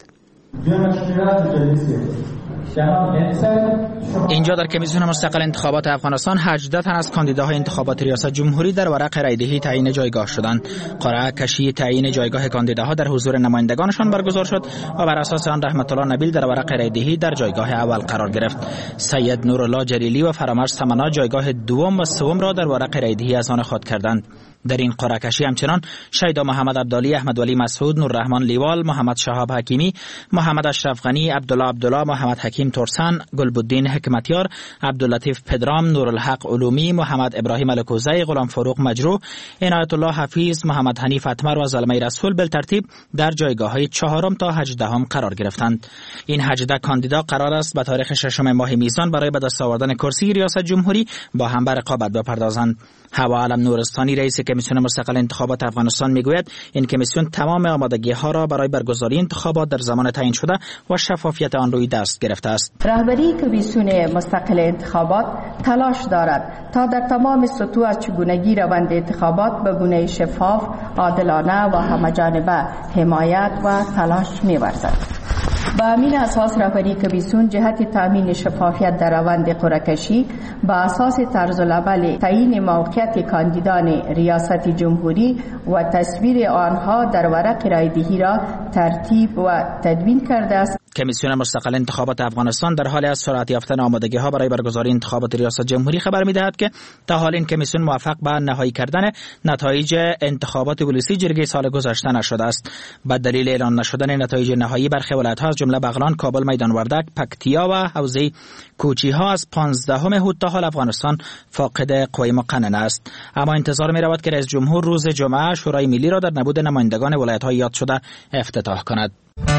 اینجا در کمیسیون مستقل انتخابات افغانستان 18 تن از کاندیداهای انتخابات ریاست جمهوری در ورق رایدهی تعیین جایگاه شدند. قرعه کشی تعیین جایگاه کاندیداها در حضور نمایندگانشان برگزار شد و بر اساس آن رحمت الله نبیل در ورق رایدهی در جایگاه اول قرار گرفت. سید نورالله جلیلی و فرامرز سمنا جایگاه دوم و سوم را در ورق رایدهی از آن خود کردند. در این قرعه کشی همچنان شیدا محمد عبدالی، احمد ولی مسعود، نوررحمان لیوال، محمد شهاب حکیمی، محمد اشرف غنی، عبدالله، محمد حکیم ترسن، گلبدین حکمتیار، عبداللطیف پدرام، نورالحق علومی، محمد ابراهیم الکوزی، غلام فاروق مجروح، عنایت الله حفیظ، محمد حنیف اتمر و زلمه رسول بالترتیب در جایگاه‌های 4 تا 18 قرار گرفتند. این 18 کاندیدا قرار است به تاریخ 6 ماه میزان برای به دست آوردن کرسی ریاست جمهوری با هم به رقابت بپردازند. هوا علم نورستانی رئیس کمیسیون مستقل انتخابات افغانستان میگوید این کمیسیون تمام آمادگی‌ها را برای برگزاری انتخابات در زمان تعیین شده و شفافیت آن روی دست گرفته است. رهبری کمیسیون مستقل انتخابات تلاش دارد تا در تمام سطوح از چگونگی روند انتخابات به گونه شفاف، عادلانه و همه‌جانبه حمایت و تلاش می‌ورزد. با همین اساس رهبری کمیسیون جهت تامین شفافیت در روند قرعه‌کشی با اساس طرزالعمل تعیین موقعیت کاندیدان ریاست جمهوری و تصویر آنها در ورق رایدهی را ترتیب و تدوین کرده است. کمیسیون مستقل انتخابات افغانستان در حال از سرعت یافتن آمادگی‌ها برای برگزاری انتخابات ریاست جمهوری خبر می‌دهد که تا حال این کمیسیون موفق به نهایی کردن نتایج انتخابات ولسی جرگه سال گذشته نشده است. به دلیل اعلان نشدن نتایج نهایی برخی ولایت‌ها از جمله بغلان، کابل، میدان وردک، پکتیا و حوزه کوچی‌ها از 15 هود تا حال افغانستان فاقد قوی مقننه است. اما انتظار می‌رود که رئیس جمهور روز جمعه شورای ملی را در نبود نمایندگان ولایت‌های یاد شده افتتاح کند.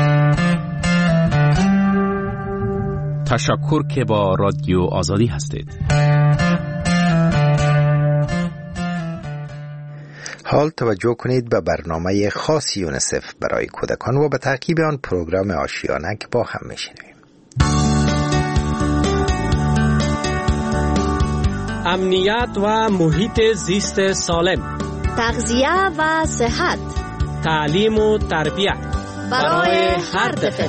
تشکر که با رادیو آزادی هستید. حال توجه کنید به برنامه خاص یونیسف برای کودکان و به تعقیب آن پروگرام آشیانه که با هم میشنویم. امنیت و محیط زیست سالم، تغذیه و صحت، تعلیم و تربیت برای هر طفل.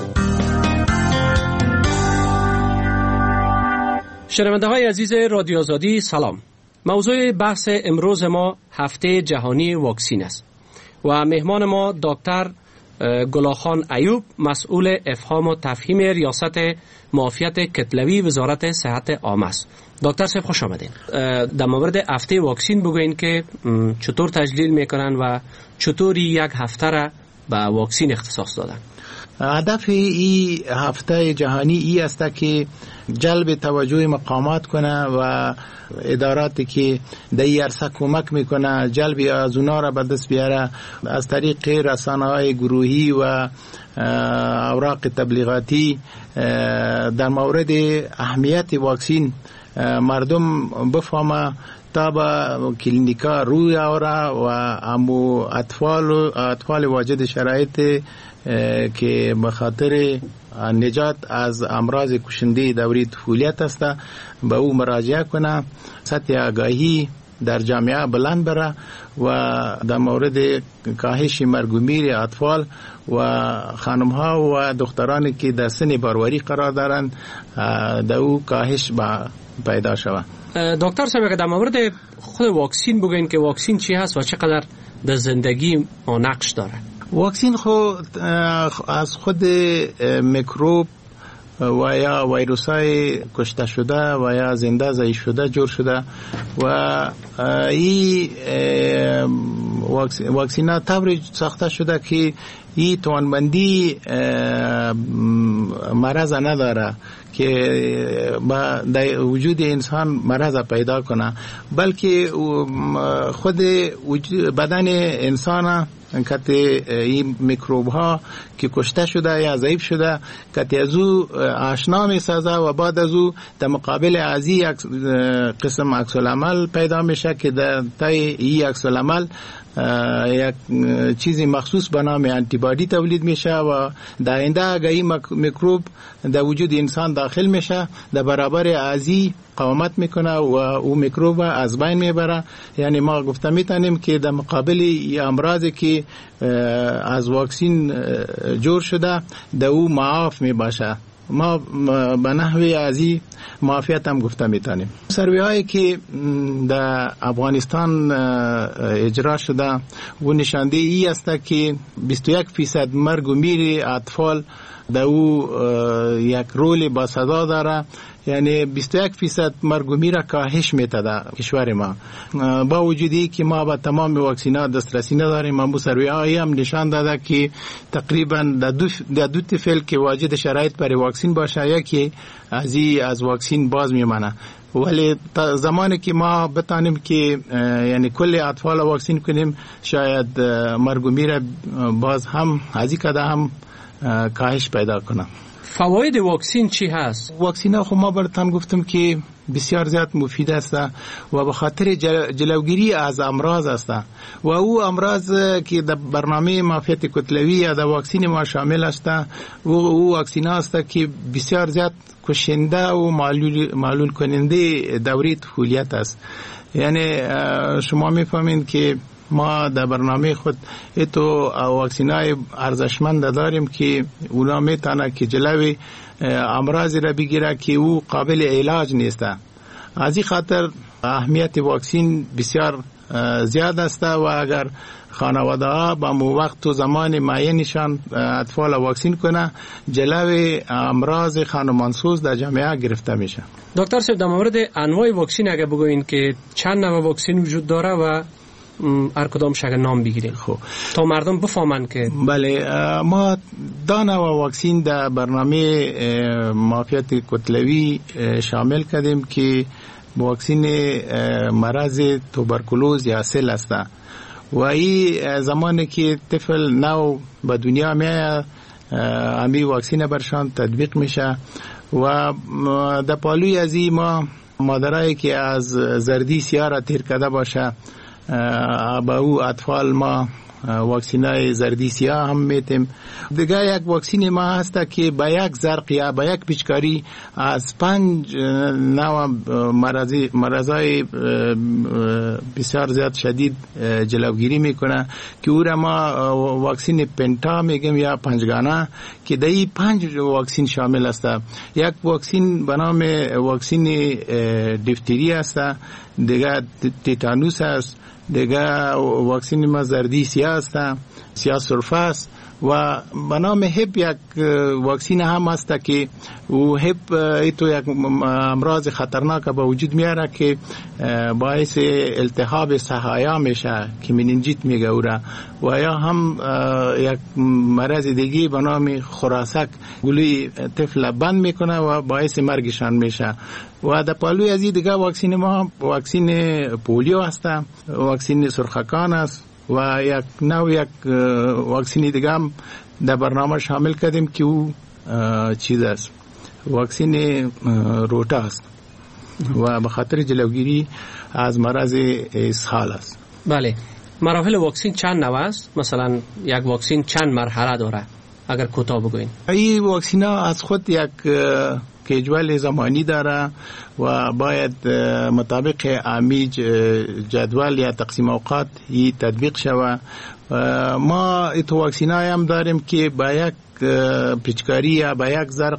شنونده های عزیز رادیو آزادی سلام. موضوع بحث امروز ما هفته جهانی واکسین است و مهمان ما دکتر گلاخان ایوب، مسئول افهام و تفهیم ریاست معافیت کتلوی وزارت صحت عامه است. دکتر صاحب خوش آمدین. در مورد هفته واکسین بگوین که چطور تجلیل میکنن و چطور یک هفته را به واکسین اختصاص دادن. هدف این هفته جهانی ای است که جلب توجه مقامات کنه و اداراتی که در این عرصه کمک میکنه جلب از اونا را به دست بیاره از طریق رسانه‌های گروهی و اوراق تبلیغاتی در مورد اهمیت واکسین مردم بفهمه تا با کلینیکا روی آوره و امو اطفال واجد شرایط که بخاطر نجات از امراض کشنده دوره طفولیت است به او مراجعه کنه، سطح آگاهی در جامعه بلند بره و در مورد کاهش مرگ و میر اطفال و خانم‌ها و دخترانی که در سن باروری قرار دارند در او کاهش پیدا شود. دکتر صاحب در مورد خود واکسین بگوین که واکسین چی هست و چقدر در زندگی نقش داره؟ واکسین خود از خود میکروب و یا ویروسای کشته شده و یا زنده ضعیف شده جور شده و این واکسینا طوری ساخته شده که این توانمندی مرض نداره که در وجود انسان مرض پیدا کنه، بلکه خود بدن انسان که این میکروب ها که کشته شده یا ضعیف شده که از او آشنا می سازه و بعد از او در مقابل از این قسم عکس العمل پیدا میشه که در تای این عکس العمل یک چیزی مخصوص به نام آنتی بادی تولید میشه و در آینده اگه این میکروب در وجود انسان داخل میشه در برابر ازی قوامت میکنه و او میکروب از بین میبره. یعنی ما گفته میتونیم که در مقابل امراضی که از واکسین جور شده در او معاف میباشه. ما به نحوی ازی معافیت هم گفته میتونیم. سروی هایی که در افغانستان اجرا شده و نشانده ای است که 21% مرگ و میر اطفال در او یک رول با صدا داره، یعنی 21% مرگ و میر کاهش میده در کشور ما. با وجودی که ما با تمام واکسینات دسترسی نداریم، اما سروی هایی هم نشان داده که تقریبا در دو طفل که واجد شرایط برای واکسین باشه یکی از واکسین باز میمانه. ولی زمانی که ما بتانیم که یعنی کل اطفال واکسین کنیم شاید مرگ و میر باز هم ازی کده هم کاهش پیدا کنه. فواید واکسین چی هست؟ واکسین ها خب ما براتون گفتم که بسیار زیاد مفید است و به خاطر جلوگیری از امراض است و او امراض که در برنامه معافیت کتلوی یا در واکسین ما شامل است او واکسین است که بسیار زیاد کشنده و معلول کننده دوره طفولیت است. یعنی شما میفهمین که ما در برنامه خود ایتو واکسینای ارزشمند داریم که اونا میتونه که جلوی امراضی را بگیره که او قابل علاج نیست. از این خاطر اهمیت واکسین بسیار زیاد است و اگر خانواده ها با وقت و زمان معینشان اطفال واکسین کنه جلوی امراض خانمانسوز در جامعه گرفته میشه. دکتر صاحب در مورد انواع واکسین اگه بگوین که چند نوع واکسین وجود داره و هر کدام شکل نام بگیریم خب تا مردم بفهمن که بله ما دانه و واکسین در برنامه معافیت کتلوی شامل کردیم که واکسین مرض توبرکولوز یا سل است و این زمانی که طفل نو به دنیا میاد امی واکسین برشان تطبیق میشه و در پالوی از این ما مادرایی که از زردی سیاه را تیر کرده باشه با او اطفال ما واکسینای زردی سیاه هم میتیم. دیگه یک واکسین ما هست که با یک زرق یا با یک پیچکاری از 5 نوع مرضای بسیار زیاد شدید جلوگیری میکنه که او را ما واکسین پنتا میگیم یا پنجگانه که در این 5 واکسین شامل است. یک واکسین به نام واکسین دیفتری است، دیگه تیتانوس است، دیگه واکسین ما زردی سیاه است، سیاه سرفه است و به نام هپ یک واکسین هم است که او هپ ایتو یک امراض خطرناک به وجود میاره که باعث التهاب سحایا میشه که مننجیت میگه او را و یا هم یک مرض دیگه به نام خراسک گلوی طفل بند میکنه و باعث مرگشان میشه. و در پالوی از دیگه واکسین ما واکسین پولیو است، واکسین سرخکان است و یک واکسین دیگه هم در برنامه شامل کردیم که او چیز است، واکسین روتا است و به خاطر جلوگیری از مرض اسهال است. بله، مراحل واکسین چند نوع است؟ مثلا یک واکسین چند مرحله داره اگر کوتاه بگوین؟ این واکسین ها از خود یک کیجوال زمانی داره و باید مطابق امی جدول یا تقسیم اوقات ای تطبیق شود. ما ایتو واکسین های هم داریم که با یک پیچکاری یا با یک زرق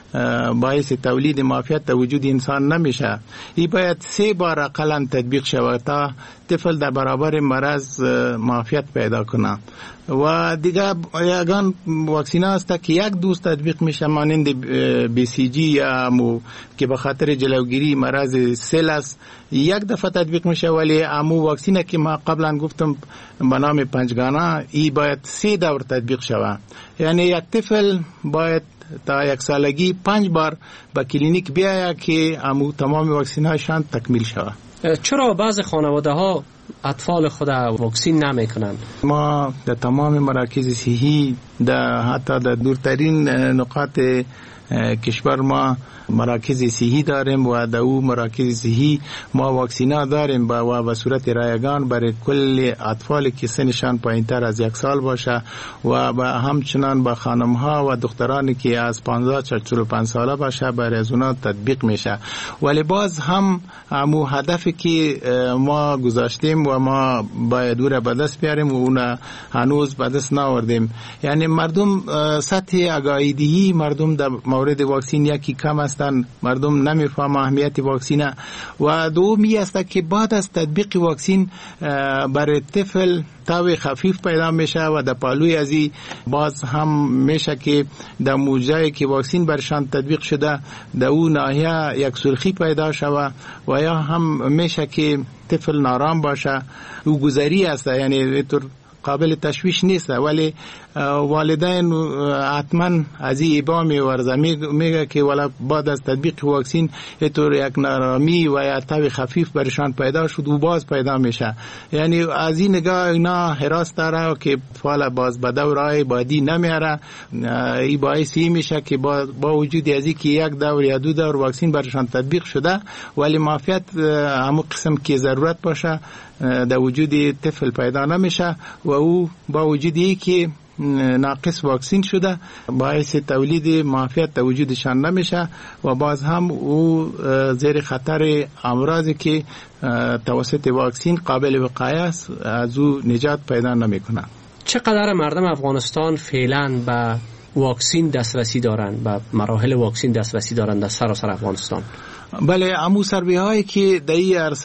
باعث تولید معافیت در وجود انسان نمیشه. این باید 3 بار اقلا تطبیق شود تا طفل در برابر مرض معافیت پیدا کنه. و دیگه یگان واکسین هست که یک دوز تطبیق میشه مانند BCG یا که به خاطر جلوگیری مرض سل است یک دفعه تطبیق میشه، ولی امو واکسینه که ما قبلا گفتم به نام پنجگانه ای باید 3 دور تطبیق شود. یعنی یک طفل باید تا 1 سالگی 5 بار به کلینیک بیاید که امو تمام واکسین هاشان تکمیل شود. چرا بعض خانواده ها اطفال خود واکسین نمیکنند؟ ما در تمام مراکز صحی حتی در دورترین نقاط کشور ما مراکز صحی داریم و در او مراکز صحی ما واکسینا داریم و به صورت رایگان برای کل اطفال که سنشان پایینتر از 1 سال باشه و همچنان با خانم ها و دخترانی که از 15 تا 45 ساله باشه برای از اونا تطبیق میشه. ولی باز هم همو هدفی که ما گذاشتیم و ما باید او را به دست بیاریم و اون هنوز به دست ناوردیم. یعنی مردم سطح آگاهی مردم در مورد واکسین یکی کم هستند، مردم نمیفهمند اهمیت واکسین و دومی است که بعد از تطبیق واکسین برای طفل تاو خفیف پیدا میشه و در پالوی ازی باز هم میشه که در موجه‌ای که واکسین برشان تطبیق شده در اون ناحیه یک سرخی پیدا شود و یا هم میشه که طفل نارام باشه. او گذری است، یعنی اینطور قابل تشویش نیست، ولی والدین حتما از این ابا میورزه میگه که ولی بعد از تطبیق واکسین اینطور یک نارامی و یا تب خفیف برشان پیدا شد و باز پیدا میشه. یعنی از این نگاه اینا حراس داره که اطفال باز به دورهای بعدی نمیاره. این باعثی میشه که با وجود از این که 1 دور یا 2 دور واکسین برشان تطبیق شده ولی معافیت همون قسم که ضرورت باشه در وجود طفل پیدا نمیشه و او با وجودی که ناقص واکسین شده باعث تولید معافیت در وجودشان نمیشه و باز هم او زیر خطر امراضی که توسط واکسین قابل وقایه است از او نجات پیدا نمیکنه. چقدر مردم افغانستان فعلا به واکسین دسترسی دارند، به مراحل واکسین دسترسی دارند در سراسر افغانستان؟ بله، امو سروی هایی که در این عرصه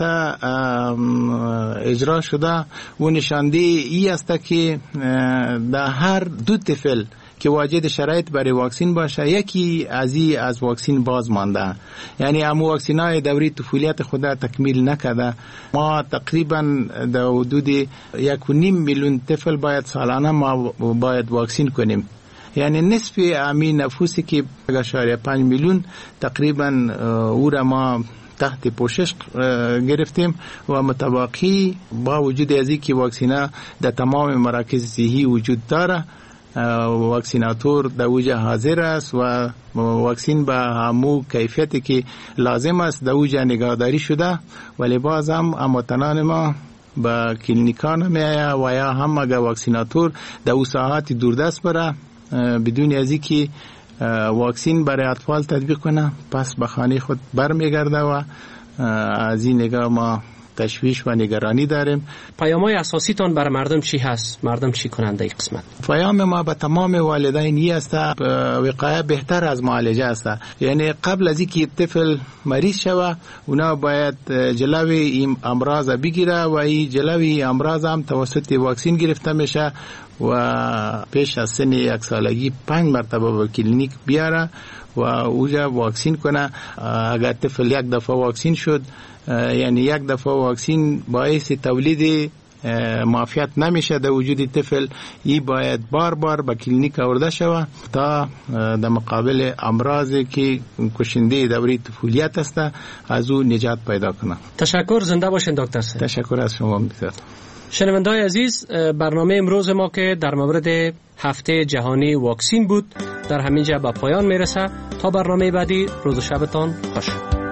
اجرا شده و نشانده ای است که در هر دو طفل که واجد شرایط برای واکسین باشه، یکی از واکسین باز مانده. یعنی امو واکسین های دوری طفولیت خود تکمیل نکرده. ما تقریبا در حدود 1.5 میلیون طفل باید سالانه ما باید واکسین کنیم. یعنی نصف همین نفوسی که 5 میلیون تقریبا او را ما تحت پوشش گرفتیم و متواقعی با وجود از اینکه واکسینا در تمام مراکز صحی وجود داره، واکسیناتور در اوجه حاضر است و واکسین به همو کیفیتی که لازم است در اوجه نگهداری شده، ولی باز هم هموطنان ما به کلینیکان میآید و یا هم اگر واکسیناتور در او ساعات دوردست بره بدون از اینکه واکسین برای اطفال تطبیق کنه، پس به خانه خود برمیگرده و از این نگاه ما تشویش و نگرانی داریم. پیام‌های اساسی تان برای مردم چی هست؟ مردم چی کنند این قسمت؟ پیام ما به تمام والدین این است وقایه بهتر از معالجه است. یعنی قبل از اینکه طفل مریض شوه اونا باید جلوی این امراض بگیره و این جلوی امراض هم توسط واکسین گرفته میشه و پیش از سن 1 سالگی 5 مرتبه به کلینیک بیاره و اوجا واکسین کنه. اگر طفل یک دفعه واکسین شد، یعنی یک دفعه واکسین باعث تولید معافیت نمیشه در وجود طفل، ای باید بار بار به کلینیک آورده شوه تا در مقابل امراضی که کشنده دوره طفولیت است از او نجات پیدا کنه. تشکر، زنده باشین دکتر صاحب. تشکر از شما. شنونده‌های عزیز، برنامه امروز ما که در مورد هفته جهانی واکسین بود در همینجا به پایان میرسه. تا برنامه بعدی، روز و شبتان خوش.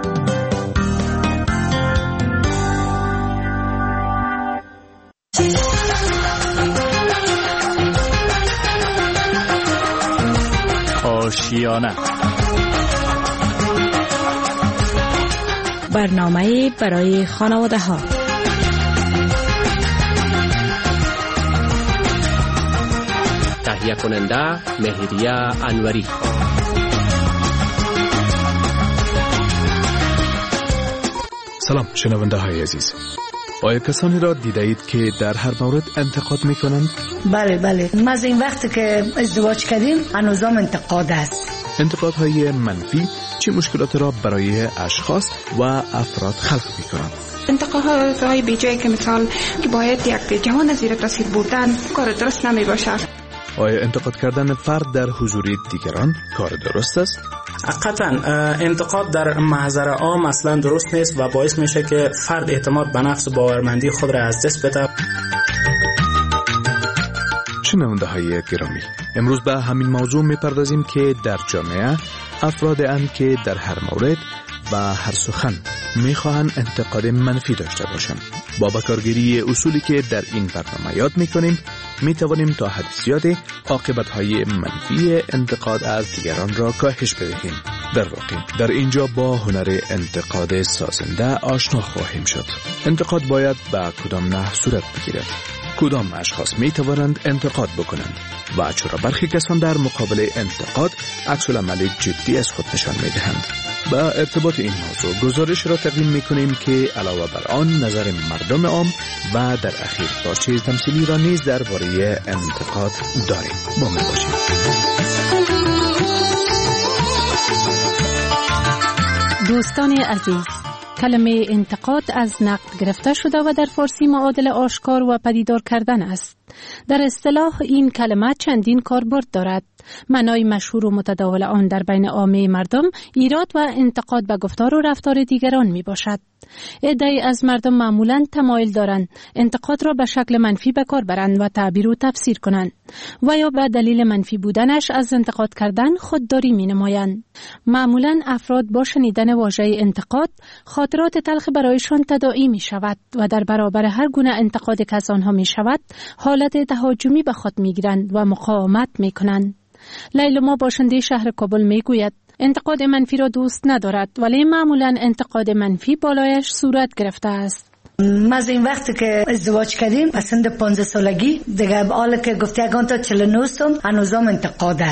آشیانه، برنامه برای خانواده ها. تهیه کننده مهریه انوری. سلام شنونده های عزیز، آیا کسانی را دیده اید که در هر مورد انتقاد می کنند؟ بله، ما از این وقت که ازدواج کردیم هنوزم انتقاد است. انتقادهای منفی چه مشکلات را برای اشخاص و افراد خلق می کنند؟ انتقادهای بیجایی که مثال که باید یک جهان زیر تاثیر بودن کار درست نمی باشد. آیا انتقاد کردن فرد در حضور دیگران کار درست است؟ قطعا انتقاد در محضر عام اصلا درست نیست و باعث میشه که فرد اعتماد به نفس و باورمندی خود را از دست بده. شنونده های گرامی، امروز به همین موضوع میپردازیم که در جامعه افراد اند که در هر مورد و هر سخن میخواهند انتقاد منفی داشته باشند. با بکارگیری اصولی که در این برنامه یاد میکنیم میتوانیم تا حد زیاد عاقبت‌های منفی انتقاد از دیگران را کاهش بدهیم. در واقع در اینجا با هنر انتقاد سازنده آشنا خواهیم شد. انتقاد باید به کدام نحو صورت بگیرد؟ کدام اشخاص میتوانند انتقاد بکنند و چرا برخی کسان در مقابل انتقاد عکس‌العمل جدی از خود نشان میدهند؟ با ارتباط این موضوع گزارش را تقدیم میکنیم که علاوه بر آن نظر مردم عام و در اخیر بازچه تمثیلی را نیز درباره انتقاد داریم. با من باشید. دوستان عزیز، کلمه انتقاد از نقد گرفته شده و در فارسی معادل آشکار و پدیدار کردن است. در اصطلاح این کلمه چندین کاربرد دارد. معنای مشهور و متداول آن در بین عامه مردم ایراد و انتقاد به گفتار و رفتار دیگران می باشد. عده‌ای از مردم معمولاً تمایل دارند انتقاد را به شکل منفی به کار برند و تعبیر و تفسیر کنند و یا به دلیل منفی بودنش از انتقاد کردن خودداری می نمایند. معمولاً افراد با شنیدن واژه انتقاد خاطرات تلخ برایشان تداعی می شود و در برابر هر گونه انتقاد که از آنها می شود حالت تهاجمی به خود می گیرند و مقاومت می کنند. لیلا باشنده شهر کابل می گوید انتقاد منفی را دوست ندارد، ولی معمولاً انتقاد منفی بالایش صورت گرفته است. ما از این وقتی که ازدواج کردیم از سن 15 سالگی دیگه حالا که گفتی اگان تا 49 هنوزم انتقاد است.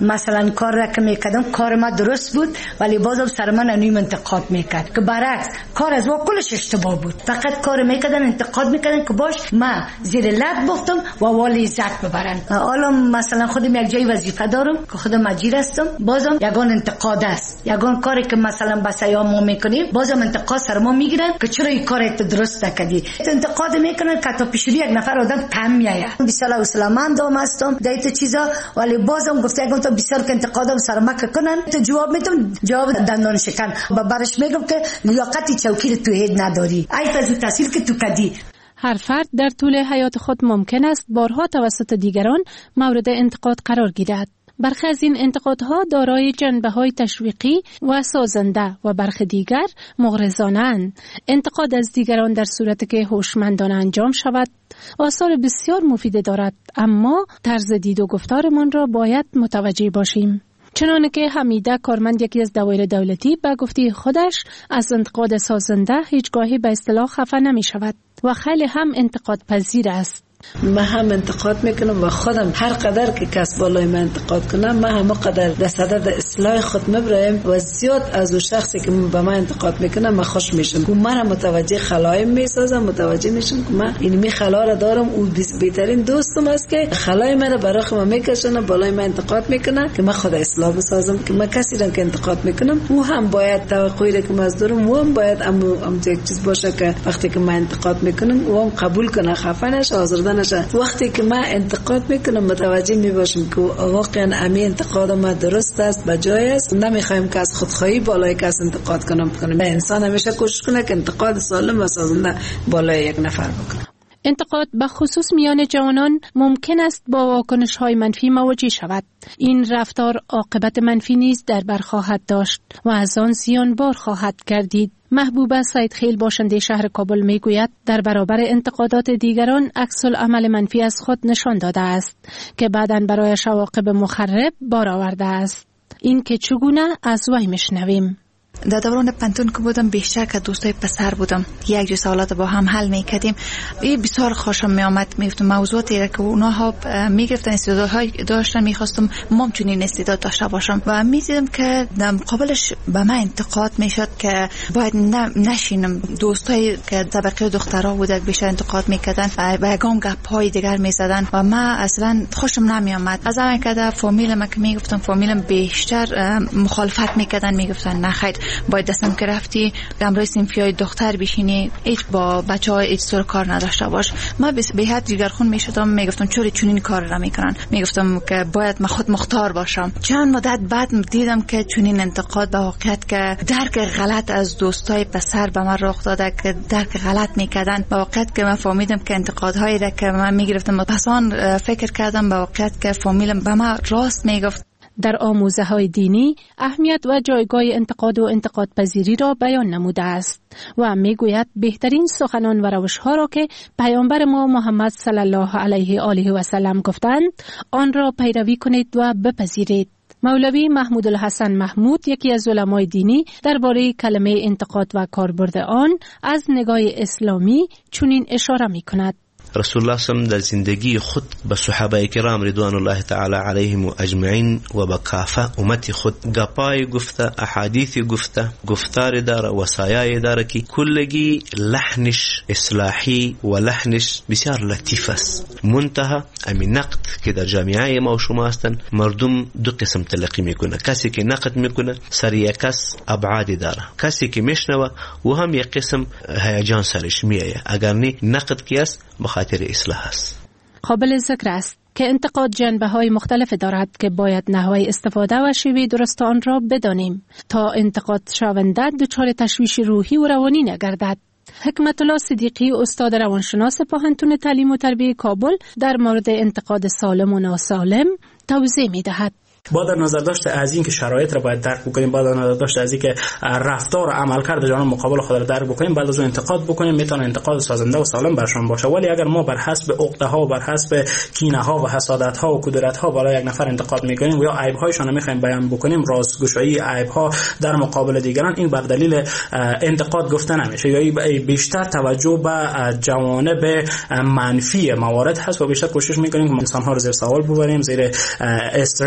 مثلا کار را که میکردم کار ما درست بود ولی بازم سر من انویم انتقاد میکرد که برعکس کار از کلش اشتباه بود. فقط کار میکردن انتقاد میکردن که باش ما زیر لب گفتم و والی عزت ببرن. حالا مثلا خودم یک جای وظیفه دارم که خودم اجیر هستم، بازم یگان انتقاد است. یگان کاری که مثلا بسیا ما میکنیم بازم انتقاد سر ما میگیرن که چرا این کارت درست نکردی. انتقاد میکنن که تا پیش یک نفر آدم تم میاد. بسیار اسلامند هستم دیت چیزا ولی بازم گفته یگان تا بسیار که انتقادم سر ما کنن تو جواب میدم جواب دندان شکن برش میگم که لیاقت چوکی تو هید نداری. ای فزو تحصیل که تو کدی. هر فرد در طول حیات خود ممکن است بارها توسط دیگران مورد انتقاد قرار گیرد. برخی از این انتقادها دارای جنبه‌های تشویقی و سازنده و برخی دیگر مغرضانه‌اند. انتقاد از دیگران در صورتی که هوشمندانه انجام شود آثار بسیار مفید دارد، اما طرز دید و گفتارمان را باید متوجه باشیم. چنانه که حمیده کارمند یکی از دوایر دولتی به گفته خودش از انتقاد سازنده هیچگاهی به اصطلاح خفه نمی شود و خیلی هم انتقاد پذیر است. من هم انتقاد میکنم و خودم هر قدر که کس بالای من انتقاد کنم من هم قدر در صدد اصلاح خود مبرایم و زیاد از اون شخصی که به من انتقاد میکنم من خوش میشم و من متوجه خلایم میسازم، متوجه میشم که من این خلا را دارم و بهترین دوستم است که خلای من را برای خودم میکشونه بالای من انتقاد میکنه که من خود اصلاح بسازم که من کسی را که انتقاد میکنم او هم باید توقعی را که من از دارم و هم باید یک چیز باشه که وقتی که من انتقاد میکنم او هم قبول کنه، خفه نشه، آزرده نشه. وقتی که من انتقاد میکنم متوجه میباشم که واقعا امی انتقاد ما درست است، بجای است. نمیخوایم که از خودخواهی بالای کس انتقاد کنم. انسان همیشه کوشش کنه که انتقاد سالم و سازنده بالای یک نفر بکنه. انتقاد به خصوص میان جوانان ممکن است با واکنش‌های منفی مواجه شود. این رفتار عاقبت منفی نیز در بر خواهد داشت و از آن زیانبار خواهد گردید. محبوبه سیدخیل باشنده شهر کابل میگوید در برابر انتقادات دیگران عکس العمل منفی از خود نشان داده است که بعداً برایش عواقب مخرب بار آورده است. این که چگونه از وی میشنویم. در دوران پنتون که بودم بیشتر که دوستای پسر بودم، یک جو سوالات با هم حل میکردیم. این بسیار خوشم میآمد. میگفتم موضوعاتی را که اونها میگفتن استعدادهای داشتن، میخواستم ما چنین استعداد داشته باشم و میدیدم که در مقابلش به من انتقاد میشد که باید نشینم. دوستای که طبقه دخترها بودن بیشتر انتقاد میکردن و یگان گپ‌های دیگر میزدن و من اصلا خوشم نمیآمد. از همین که در فامیلم که میگفتم فامیلم بیشتر مخالفت میکردن، میگفتن نه خیر باید دستم که رفتی امروز سنفیای دختر بشینی، هیچ با بچه‌ها هیچ طور کار نداشته باش. من به حد دیگرخون میشدم، میگفتم چرا چنین کار را میکنن، میگفتم که باید من خود مختار باشم. چند مدت بعد دیدم که چنین انتقاد به واقعیت که درک غلط از دوستای پسر به من رخ داده که درک غلط میکردن. به واقعیت که من فهمیدم که انتقادهایی را که من میگرفتم پسان فکر کردم به واقعیت که فامیلم به من راست میگفت. در آموزه‌های دینی اهمیت و جایگاه انتقاد و انتقاد پذیری را بیان نموده است و میگوید بهترین سخنان و روش‌ها را که پیامبر ما محمد صلی الله علیه و آله و سلم گفتند آن را پیروی کنید و بپذیرید. مولوی محمود الحسن محمود یکی از علمای دینی درباره کلمه انتقاد و کاربرد آن از نگاه اسلامی چنین اشاره می‌کند. رسول الله صلی الله علیه و در زندگی خود به صحابه کرام رضوان الله تعالی علیهم و اجمعین و به کافه امت خود گپای گفته، احادیث گفته، گفتار داره، وصایای داره که کلگی لحنش اصلاحی و لحنش بسیار لطیف است. منتها امی نقد که در جامعه ما و شما هستن مردم دو قسم تلقی میکنه. کسی که نقد میکنه سر یک کس ابعاد داره، کسی که میشنوه و هم یک قسم هیجان سرش میایه. اگر نه نقد کی است بخاطر اصلاح است. قابل ذکر است که انتقاد جنبه‌های مختلف دارد که باید نحوه استفاده و شیوه درست آن را بدانیم تا انتقاد شونده دچار تشویش روحی و روانی نگردد. حکمت الله صدیقی استاد روانشناس پاهنتون تعلیم و تربیت کابل در مورد انتقاد سالم و ناسالم توضیح می‌دهد. با در نظر داشته از این که شرایط را باید درک بکنیم، با در نظر داشته از این که رفتار و عملکرد جوانان مقابل خود را درک بکنیم، بعد از اون انتقاد بکنیم، میتونه انتقاد سازنده و سالم برشان باشه. ولی اگر ما بر حسب عقده ها و بر حسب کینه ها و حسادت ها و کدورت ها بالای یک نفر انتقاد میکنیم و یا عیب هایشان میخوایم بیان بکنیم، رازگشایی عیب ها در مقابل دیگران، این بر دلیل انتقاد گفته نمیشه. یا بیشتر توجه به جوانب منفی موارد هست و بیشتر کوشش میکنیم که انسان ها رو زیر سوال ببریم، زیر استرس ببریم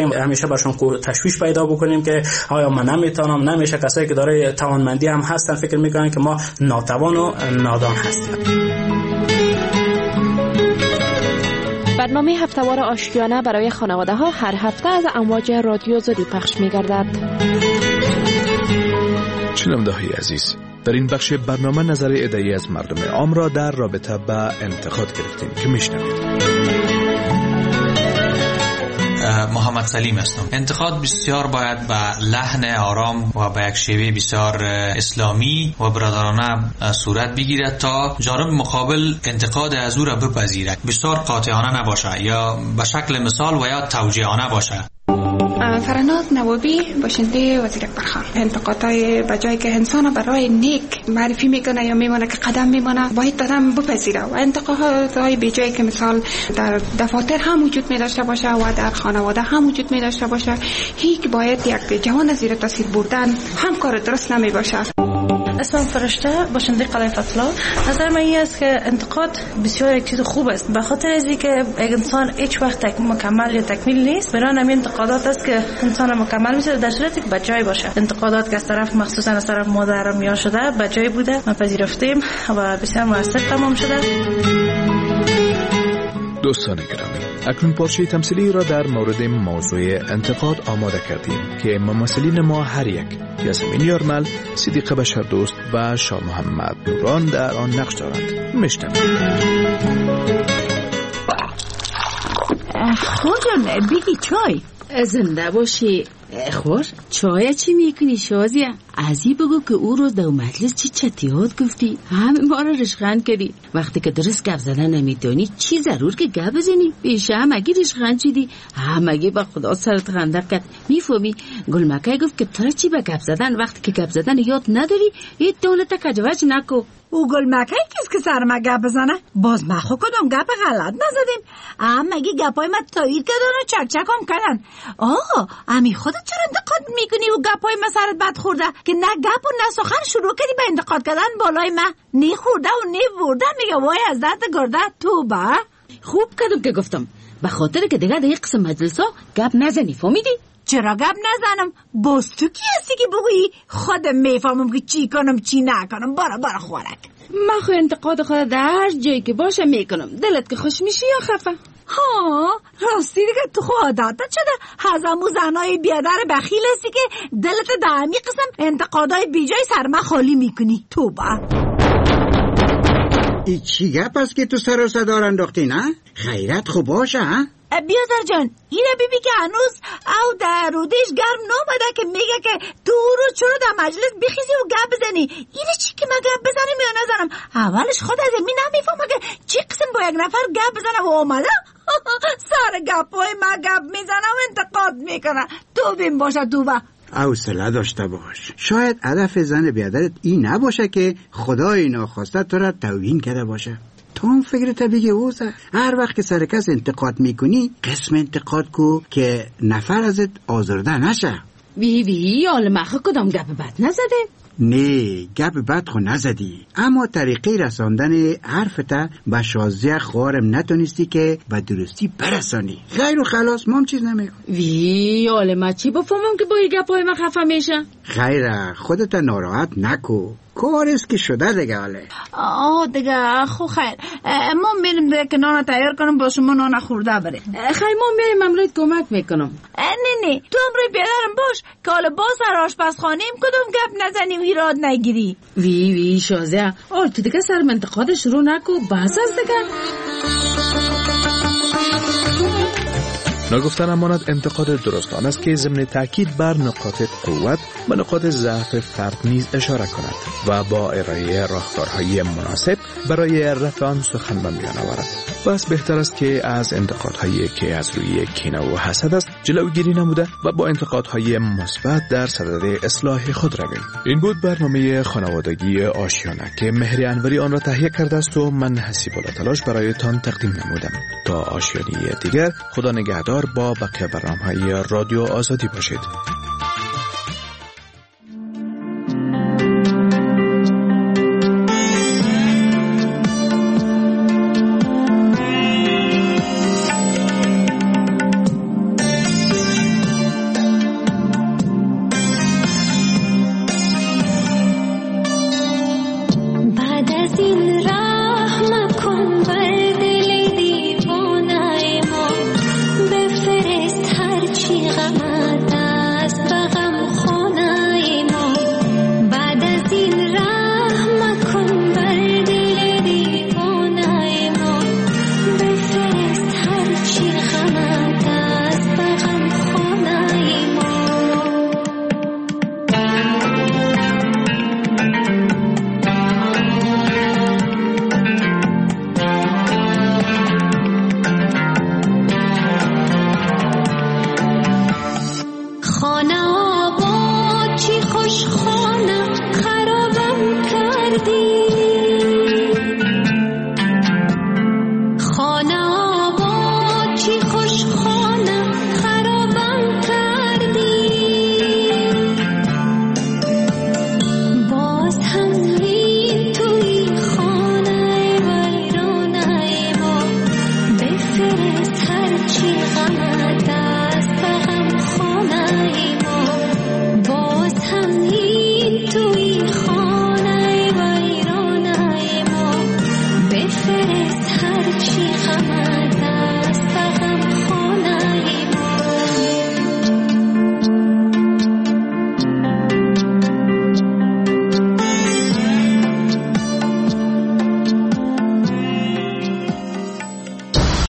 بیاییم همیشه برشون تشویش پیدا بکنیم که آیا من نمیتونم. نمیشه. کسایی که داره توانمندی هم هستن فکر میکنن که ما ناتوان و نادان هستیم. برنامه هفته‌وار آشیانه برای خانواده ها هر هفته از امواج رادیو آزادی پخش می‌گردد. شنونده‌های عزیز، در این بخش برنامه نظر عده‌ای از مردم عام را در رابطه به انتقاد گرفتیم که میشنوید. محمد سلیم هستم. انتقاد بسیار باید به لحن آرام و به یک شیوه بسیار اسلامی و برادرانه صورت بگیرد تا جانب مقابل انتقاد از او را بپذیرد. بسیار قاطعانه نباشه یا به شکل مثال و یا توجیهانه باشه. فرناز نوابی باشنده وزیر اکبرخان، انتقادهای بجایی که انسان برای نیک معرفی میکنه یا میمونه که قدم میمونه باید دادم بپذیره و انتقادهای بجایی که مثال در دفاتر هم وجود می داشته باشه و در خانواده هم وجود می داشته باشه، هیچ باید یک جوان زیر تاثیر بردن هم کار درست نمی باشه. اسمم فرشته باشنده قلعه فضلا. نظر من این است که انتقاد بسیار یک چیز خوب است، به خاطر ازی که یک انسان هیچ وقت مکمل یا تکمیل نیست. برای همین انتقادات است که انسان مکمل میشه در صورتی که بجای باشه. انتقادات که از طرف مخصوصا از طرف مادر یا شده بجای بوده، ما پذیرفتیم و بسیار موثر تمام شده. دوستان گرامی، اکنون پارچه تمثیلی را در مورد موضوع انتقاد آماده کردیم که ممثلین ما هر یک، یاسمین یارمل، صدیقه بشردوست و شاه محمد نوران در آن نقش دارند. میشنویم. خورجان بگی چای. زنده باشی. خور چای چی میکنی شازیه؟ ازی بگو که او روز در مجلس چی چتیات گفتی، همه ما را رشخند کردی. وقتی که درست گپ زدن نمیدونی چی ضرور که گپ بزنی؟ بیشه همگی رشخند شدی، همگی با خدا سرت خنده کرد. میفهمی گلمکه گفت که تو چی به گپ زدن وقتی که گپ زدن یاد نداری هیچ دولت کجوج نکو. او گلمکه کس که سر ما گپ بزنه؟ باز ما خو کدام گپ غلط نزدیم. همگی گپای ما تایید کردن و چکچکم کردن. آقا امی خودت چرا انتقاد میکنی و گپای ما سرت بد خورده که نه گپ و نه سخن شروع کردی به انتقاد کردن بالای ما؟ نی خورده و نی برده میگه وای از درد گرده توبه. خوب کردم که گفتم به خاطر که دیگه در یک قسم مجلس ها گپ نزنی. فهمیدی؟ چرا گپ نزنم؟ باز تو کی هستی که بگویی خودم میفهمم که چی کنم چی نکنم؟ برا خورک. من خو انتقاد خود در جایی که باشه میکنم. دلت که خوش میشی یا خفه؟ ها راستی دیگه تو خود عادت شده هزمو زنای بیادر بخیل هستی که دلت دائمی قسم انتقادای بیجای سرما خالی میکنی. توبه. ای چی گپ است که تو سر و صدا انداختی؟ نه خیرت خوب باشه ها؟ بیازر جان اینه بیبی که هنوز او در رودش گرم نامده که میگه که تو رو چرا در مجلس بخیزی و گپ بزنی. اینه چی که من گپ بزنیم یا نزنم؟ اولش خود از می نمیفهمه که چی قسم با یک نفر گپ بزنه و آمده سر گپای ما گپ میزنه و انتقاد میکنه. تو بین باشه تو با حوصله داشته باش. شاید هدف زن بیادرت این نباشه که خدای ناخواسته تو را توهین کرده باشه. تو هم فکرت بگی اوزه هر وقت که سر کس انتقاد میکنی قسم انتقاد کو که نفر ازت آزرده نشه. وی حالا مخه کدام گپ بد نزده؟ نه گپ بد خو نزدی، اما طریقه رساندن حرفت به شازیه خوارم نتونستی که به درستی برسانی. خیر و خلاص ما هم چیز نمیگم. وی حالا ما چی بفهمم که با این گپای ما خفه میشه؟ خیره خودت ناراحت نکو، کارست که شده دیگه. حاله دیگه خو خیر ما میریم دیگه که نان تیار کنم با شما نان خورده بره. خیر ما میریم امروز کمک میکنم. نه تو امروز بیادرم باش که حالا با سر آشپزخانه کدوم گپ نزنی و ایراد نگیری. وی شازه تو دیگه سر منتقاد شروع نکو، بحث از دیگه. نگفتن امانت انتقاد درستان است که ضمن تاکید بر نقاط قوت و نقاط ضعف فرد نیز اشاره کند و با ارائه راهکارهای مناسب برای رفع آن سخن به میان آورد. بس بهتر است که از انتقادهایی که از روی کینه و حسد است جلوگیری نموده و با انتقادهای مثبت در صدد اصلاح خود رویم. این بود برنامه خانوادگی آشیانه که مهری انوری آن را تهیه کرده است و من حسیب الله تلاش برایتان تقدیم نمودم. تا آشیانی دیگر خدا نگهدار با بقیه برنامه‌های رادیو آزادی باشید.